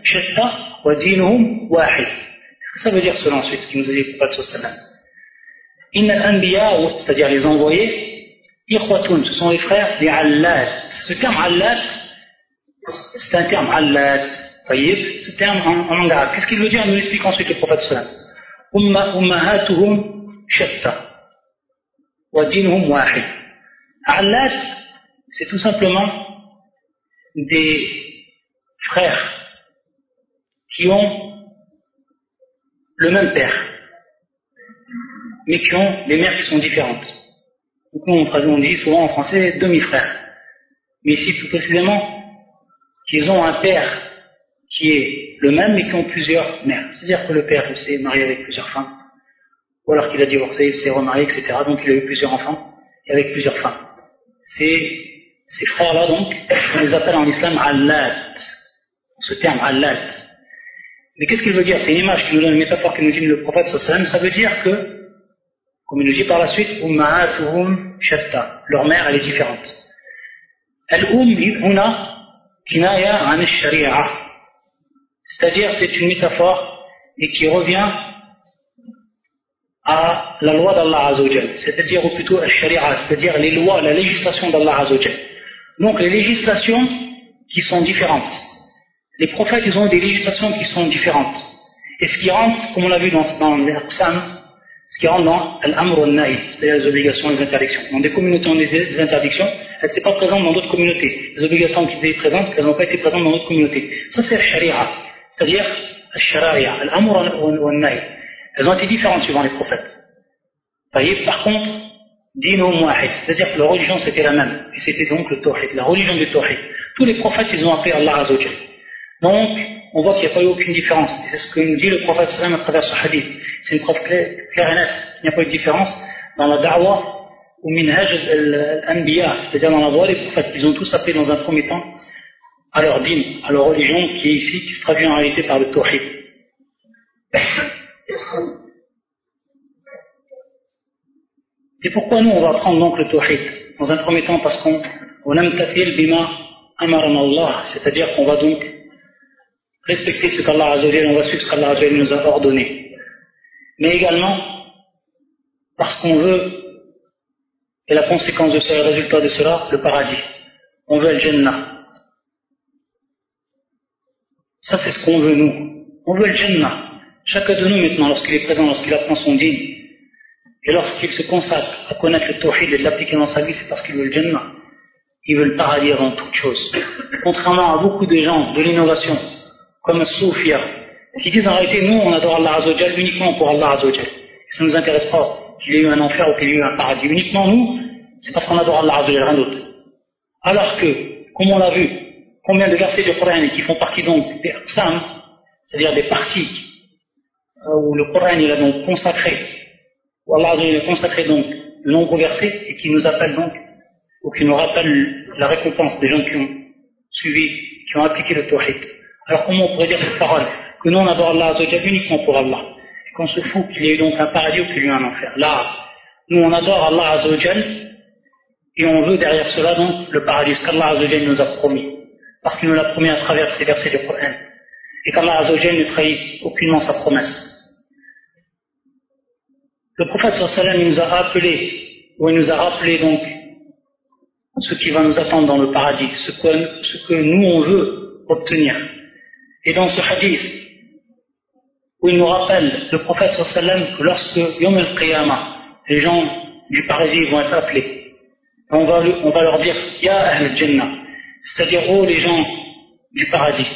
shatta wa dinuhum wahid. Ça veut dire cela ensuite, ce qu'il nous a dit le prophète sallallahu alayhi wa sallam. Inna al-anbiya, c'est-à-dire les envoyés, ikhwatun, ce sont les frères des allat. Ce terme allat, c'est un terme allat, taïb, ce terme en, en langue arabe. Qu'est-ce qu'il veut dire? Nous explique ensuite le prophète sallallahu alayhi wa sallam. Umma ummahatuhum shatta wa dinuhum wahid. Allat, c'est tout simplement des frères qui ont le même père, mais qui ont des mères qui sont différentes. Donc nous, on traduit, on dit souvent en français demi-frères. Mais ici, plus précisément, qu'ils ont un père qui est le même, mais qui ont plusieurs mères. C'est-à-dire que le père s'est marié avec plusieurs femmes, ou alors qu'il a divorcé, il s'est remarié, et cetera. Donc il a eu plusieurs enfants, et avec plusieurs femmes. Ces, ces frères-là, donc, on les appelle en islam allat. Ce terme allat. Mais qu'est-ce qu'il veut dire? C'est une image qui nous donne, une métaphore qui nous dit le prophète sallallahu alayhi wa sallam. Ça veut dire que, comme il nous dit par la suite, ummahatuhum shatta, leur mère elle est différente. Al-um huna kinaya an al-sharia, c'est-à-dire c'est une métaphore et qui revient à la loi d'Allah Azza wa Jal, c'est-à-dire ou plutôt al-sharia, c'est-à-dire les lois, la législation d'Allah Azza wa Jal. Donc les législations qui sont différentes. Les prophètes, ils ont des législations qui sont différentes. Et ce qui rentre, comme on l'a vu dans, dans les Aqsam, ce qui rentre dans Al-Amr al-Nahi, c'est-à-dire les obligations et les interdictions. Dans des communautés, on a des interdictions, elles n'étaient pas présentes dans d'autres communautés. Les obligations qui étaient présentes, elles n'ont pas été présentes dans d'autres communautés. Ça, c'est Al-Sharia, c'est-à-dire Al-Shararia, Al-Amr al-Nahi. Elles ont été différentes suivant les prophètes. Par contre, Dino Mu'ahid, c'est-à-dire que leur religion c'était la même. Et c'était donc le Tawhid, la religion du Tawhid. Tous les prophètes, ils ont appelé Allah Azza wa Jal. Donc, on voit qu'il n'y a pas eu aucune différence. C'est ce que nous dit le prophète sallam à travers ce hadith. C'est une preuve claire, claire et nette. Il n'y a pas eu de différence dans la da'wa ou minhaj al-anbiya, c'est-à-dire dans la voie des prophètes. Ils ont tous appelé dans un premier temps à leur dîme, à leur religion qui est ici, qui se traduit en réalité par le tawhid. Et pourquoi nous on va prendre donc le tawhid? Dans un premier temps parce qu'on on aime tafil bima amarana Allah, c'est-à-dire qu'on va donc respecter ce qu'Allah Azza wa Jalla, on va suivre ce qu'Allah Azza wa Jalla nous a ordonné. Mais également, parce qu'on veut, et la conséquence de cela, le résultat de cela, le paradis. On veut le Jannah. Ça c'est ce qu'on veut nous. On veut le Jannah. Chacun de nous maintenant, lorsqu'il est présent, lorsqu'il apprend son dîn, et lorsqu'il se consacre à connaître le tawhid et de l'appliquer dans sa vie, c'est parce qu'il veut le Jannah. Il veut le paradis avant toute chose. Contrairement à beaucoup de gens de l'innovation, comme Soufia, qui disent en réalité, nous on adore Allah Azza wa Jal uniquement pour Allah Azza wa Jal. Ça ne nous intéresse pas qu'il y ait eu un enfer ou qu'il y ait eu un paradis. Uniquement nous, c'est parce qu'on adore Allah Azza wa Jal, rien d'autre. Alors que, comme on l'a vu, combien de versets du Coran qui font partie donc des Aqsam, c'est-à-dire des parties où le Coran il a donc consacré, où Allah Azza wa Jal a consacré donc de nombreux versets et qui nous appellent donc, ou qui nous rappellent la récompense des gens qui ont suivi, qui ont appliqué le tawhid. Alors comment on pourrait dire cette parole? Que nous on adore Allah Azza wa Jal uniquement pour Allah, et qu'on se fout qu'il y ait eu donc un paradis ou qu'il y ait eu un enfer. Là, nous on adore Allah Azza wa Jal, et on veut derrière cela donc le paradis, ce qu'Allah Azza wa Jal nous a promis, parce qu'il nous l'a promis à travers ces versets du Coran, et qu'Allah Azza wa Jal ne trahit aucunement sa promesse. Le prophète sallallahu alayhi wa sallam il nous a appelé, ou il nous a rappelé donc ce qui va nous attendre dans le paradis, ce que, ce que nous on veut obtenir. Et dans ce hadith, où il nous rappelle, le prophète sallallahu alayhi wa sallam, que lorsque Yom al-Qiyamah, les gens du paradis vont être appelés, on va, on va leur dire Ya Ahl al-Jannah, c'est-à-dire oh les gens du paradis,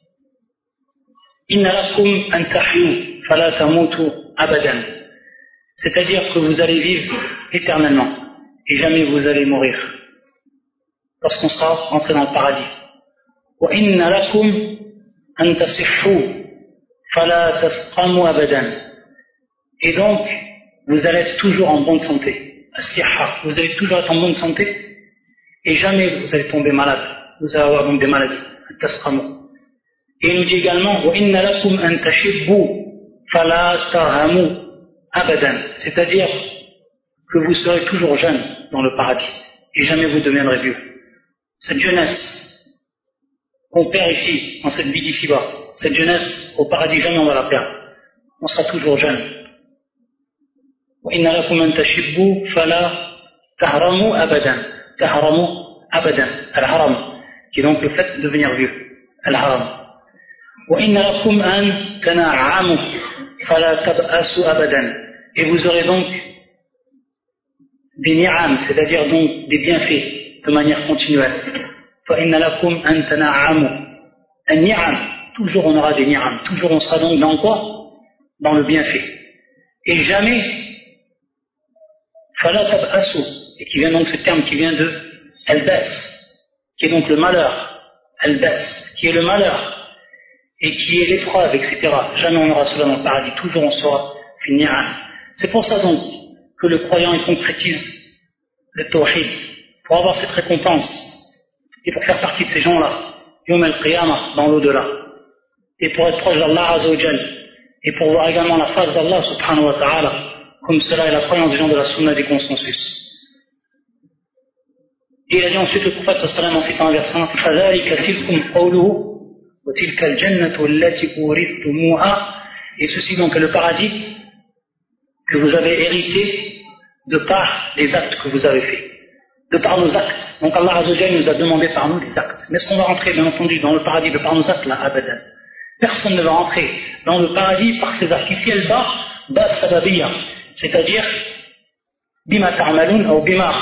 Inna lakum an tahyu fala tamutu abadan, c'est-à-dire que vous allez vivre éternellement et jamais vous allez mourir lorsqu'on sera rentré dans le paradis. Wa inna lakum an tasihhu fala tasqamu abadan, et donc vous allez être toujours en bonne santé. As-sihha, vous allez toujours être en bonne santé et jamais vous allez tomber malade, vous allez avoir donc des maladies. Tasqamu. Et il nous dit également wa inna lakum an tashibbu fala tahamu abadan, c'est-à-dire que vous serez toujours jeune dans le paradis et jamais vous deviendrez vieux. Cette jeunesse qu'on perd ici, dans cette vie d'ici-bas, Cette jeunesse, au paradis, jamais on va la perdre. On sera toujours jeune. وَإِنَّ لَكُمْ أَن تَشِبُّوا فَلَا تَهْرَمُوا أَبَدًا تَهْرَمُوا أَبَدًا Al-Haram, qui est donc le fait de devenir vieux. Al-Haram. وَإِنَّ لَكُمْ أَن تَنَعَّمُوا فَلَا تَبْأَسُوا أَبَدًا Et vous aurez donc des ni'am, c'est-à-dire donc des bienfaits de manière continuelle. فَإِنَّ لَكُمْ أَن تَنَعَّمُوا Un ni'am, toujours on aura des ni'am, toujours on sera donc dans quoi? Dans le bienfait. Et jamais, fala tab'asu, et qui vient donc ce terme qui vient de al-bas, qui est donc le malheur, al-bas, qui est le malheur, et qui est l'épreuve, et cetera. Jamais on aura cela dans le paradis, toujours on sera fi ni'am. C'est pour ça donc que le croyant il concrétise le tawhid, pour avoir cette récompense, et pour faire partie de ces gens-là. Yom al-Qiyamah, dans l'au-delà, et pour être proche d'Allah Azza wa Jal, et pour voir également la face d'Allah subhanahu wa ta'ala, comme cela est la croyance des gens de la sunna du consensus. Et il a dit ensuite le prophète sallallahu alayhi wa sallam en citant un verset, فَذَلِكَ تِلْكُمْ قَوْلُهُ وَتِلْكَ الْجَنَّةُ الَّتِي أُورِثْتُمُوهَا Et ceci donc est le paradis que vous avez hérité de par les actes que vous avez faits. De par nos actes. Donc Allah Azza wa Jalla nous a demandé par nous des actes. Mais est-ce qu'on va rentrer bien entendu dans le paradis de par nos actes? Là, abadan. Personne ne va rentrer dans le paradis par ses actes. Ici elle bat, bat sababiyya. C'est-à-dire, bima ta'amaloun ou bima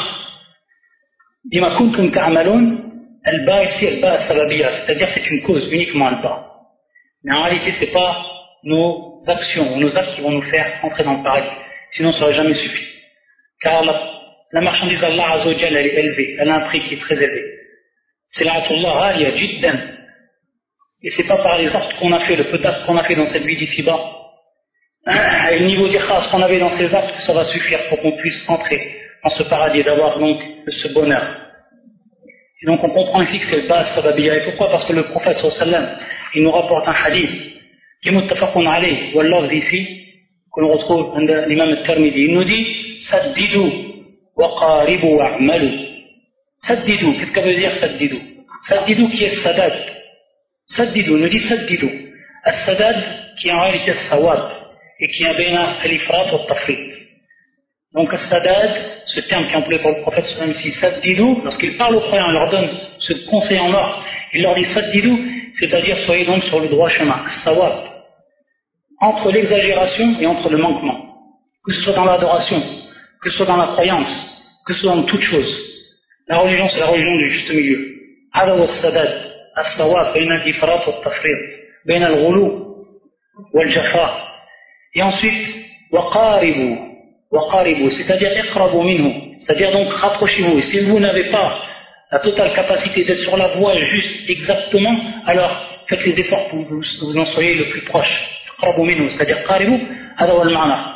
bima kuntum ta'amaloun, elle bat ici, elle bat sababiyya. C'est-à-dire c'est une cause, uniquement elle bat. Mais en réalité c'est pas nos actions ou nos actes qui vont nous faire entrer dans le paradis. Sinon ça n'aurait jamais suffi. Car la La marchandise d'Allah Azza wa Jalla, elle est élevée, elle a un prix qui est très élevé. C'est l'atullah aliya jiddan. Et c'est pas par les actes qu'on a fait, le peu d'actes qu'on a fait dans cette vie d'ici-bas, et le niveau d'ikhlas qu'on avait dans ces actes, que ça va suffire pour qu'on puisse entrer dans ce paradis, d'avoir donc ce bonheur. Et donc on comprend ici que c'est le bas sababiyya. Et pourquoi? Parce que le prophète sallallahu alayhi wa sallam, il nous rapporte un hadith, qui est muttafaqun alayh, ou al-lafz ici, que l'on retrouve dans l'imam al-Tirmidhi. Il nous dit, saddidu. وَقَارِبُوا وَعْمَلُوا Saddidou, qu'est-ce que veut dire Saddidou? Saddidou qui est Sadad. Saddidou, nous dit Saddidou. As-Sadad qui est en réalité Sawab et qui est Baina al-Ifrat wa al-Tafrit. Donc As-Sadad, ce terme qui est employé par le prophète sallallahu alayhi wa sallam ici, Saddidou, lorsqu'il parle aux croyants, il leur donne ce conseil en or, il leur dit Saddidou, c'est-à-dire soyez donc sur le droit chemin, Sawab, entre l'exagération et entre le manquement, que ce soit dans l'adoration, que ce soit dans la croyance, que ce soit dans toute chose. La religion, c'est la religion du juste milieu. Hada wa sadad, as-sawab, bayna al-ifrat wa al-tafrit, bayna al-ghulu wa al-jafa. Et ensuite, wa qaribu, wa qaribu, c'est-à-dire iqrabu minhu, c'est-à-dire donc rapprochez-vous. Et si vous n'avez pas la totale capacité d'être sur la voie juste exactement, alors faites les efforts pour que vous, vous en soyez le plus proche. Iqrabu minhu, c'est-à-dire qaribu, hada wa al-ma'na.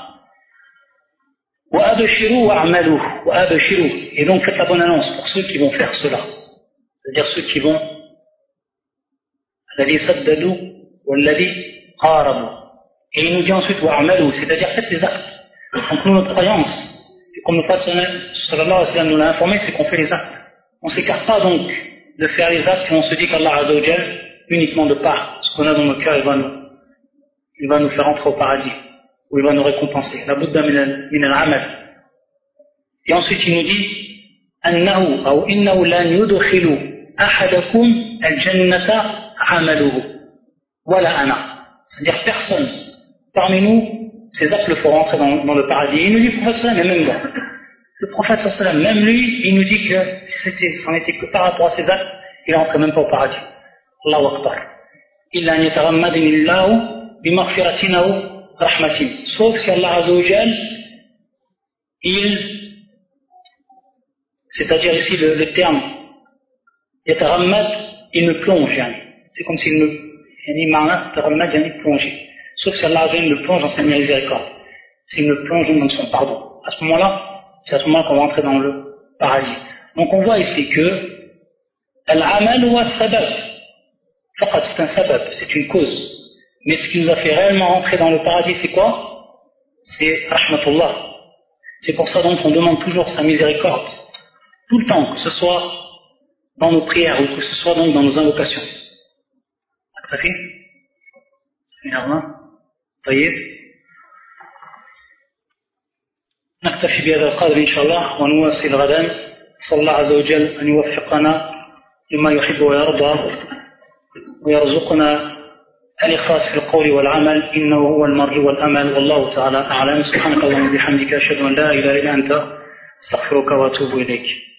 Et donc faites la bonne annonce pour ceux qui vont faire cela, c'est-à-dire ceux qui vont et il nous dit ensuite c'est-à-dire faites les actes. Donc nous, notre croyance, et comme le prophète sallallahu alayhi wa sallam nous l'a informé, c'est qu'on fait les actes. On ne s'écarte pas donc de faire les actes et on se dit qu'Allah Azza wa Jalla, uniquement de par ce qu'on a dans nos cœurs, il va nous, il va nous faire entrer au paradis, où il va nous récompenser. La Bouddha min al-amal. Et ensuite il nous dit annahu ou innahu lan yudkhilu ahadakum al-jannata amaluhu wala ana. C'est-à-dire personne parmi nous, ses actes le feront entrer dans, dans le paradis. Et il nous dit le prophète sallallahu alayhi wa sallam, et même moi, le prophète sallallahu alayhi wa sallam, même lui, il nous dit que si c'était, c'en était que par rapport à ses actes, il n'entrait même pas au paradis. Allahu Akbar. Illa an yatarammadani Allahu bimaghfiratin ou rahmatin. Sauf si Allah Azza wa Jal, il, c'est-à-dire ici le, le terme yatarammad, il me plonge, yani. C'est comme s'il me, yani ma'na, yatarammad, yani plonger. Sauf si Allah Azza wa Jal le plonge dans sa miséricorde. S'il me plonge dans son pardon. À ce moment-là, c'est à ce moment qu'on va entrer dans le paradis. Donc on voit ici que al-amal wa sabab. Faqat, c'est un sabab, c'est une cause. Mais ce qui nous a fait réellement rentrer dans le paradis, c'est quoi? C'est rahmatullah. C'est pour ça donc qu'on demande toujours sa miséricorde. Tout le temps, que ce soit dans nos prières ou que ce soit donc dans nos invocations. Ça fait? نعم. طيب نكتفي بهذا القدر إن شاء الله ونواصل غدا. صلى الله عز وجل أن يوفقنا لما يحب ويرضى ويرزقنا الإخلاص في القول والعمل إنه هو المرجو والأمل والله تعالى أعلم. سبحانك اللهم وبحمدك أشهد أن لا إله إلا أنت أستغفرك وأتوب إليك.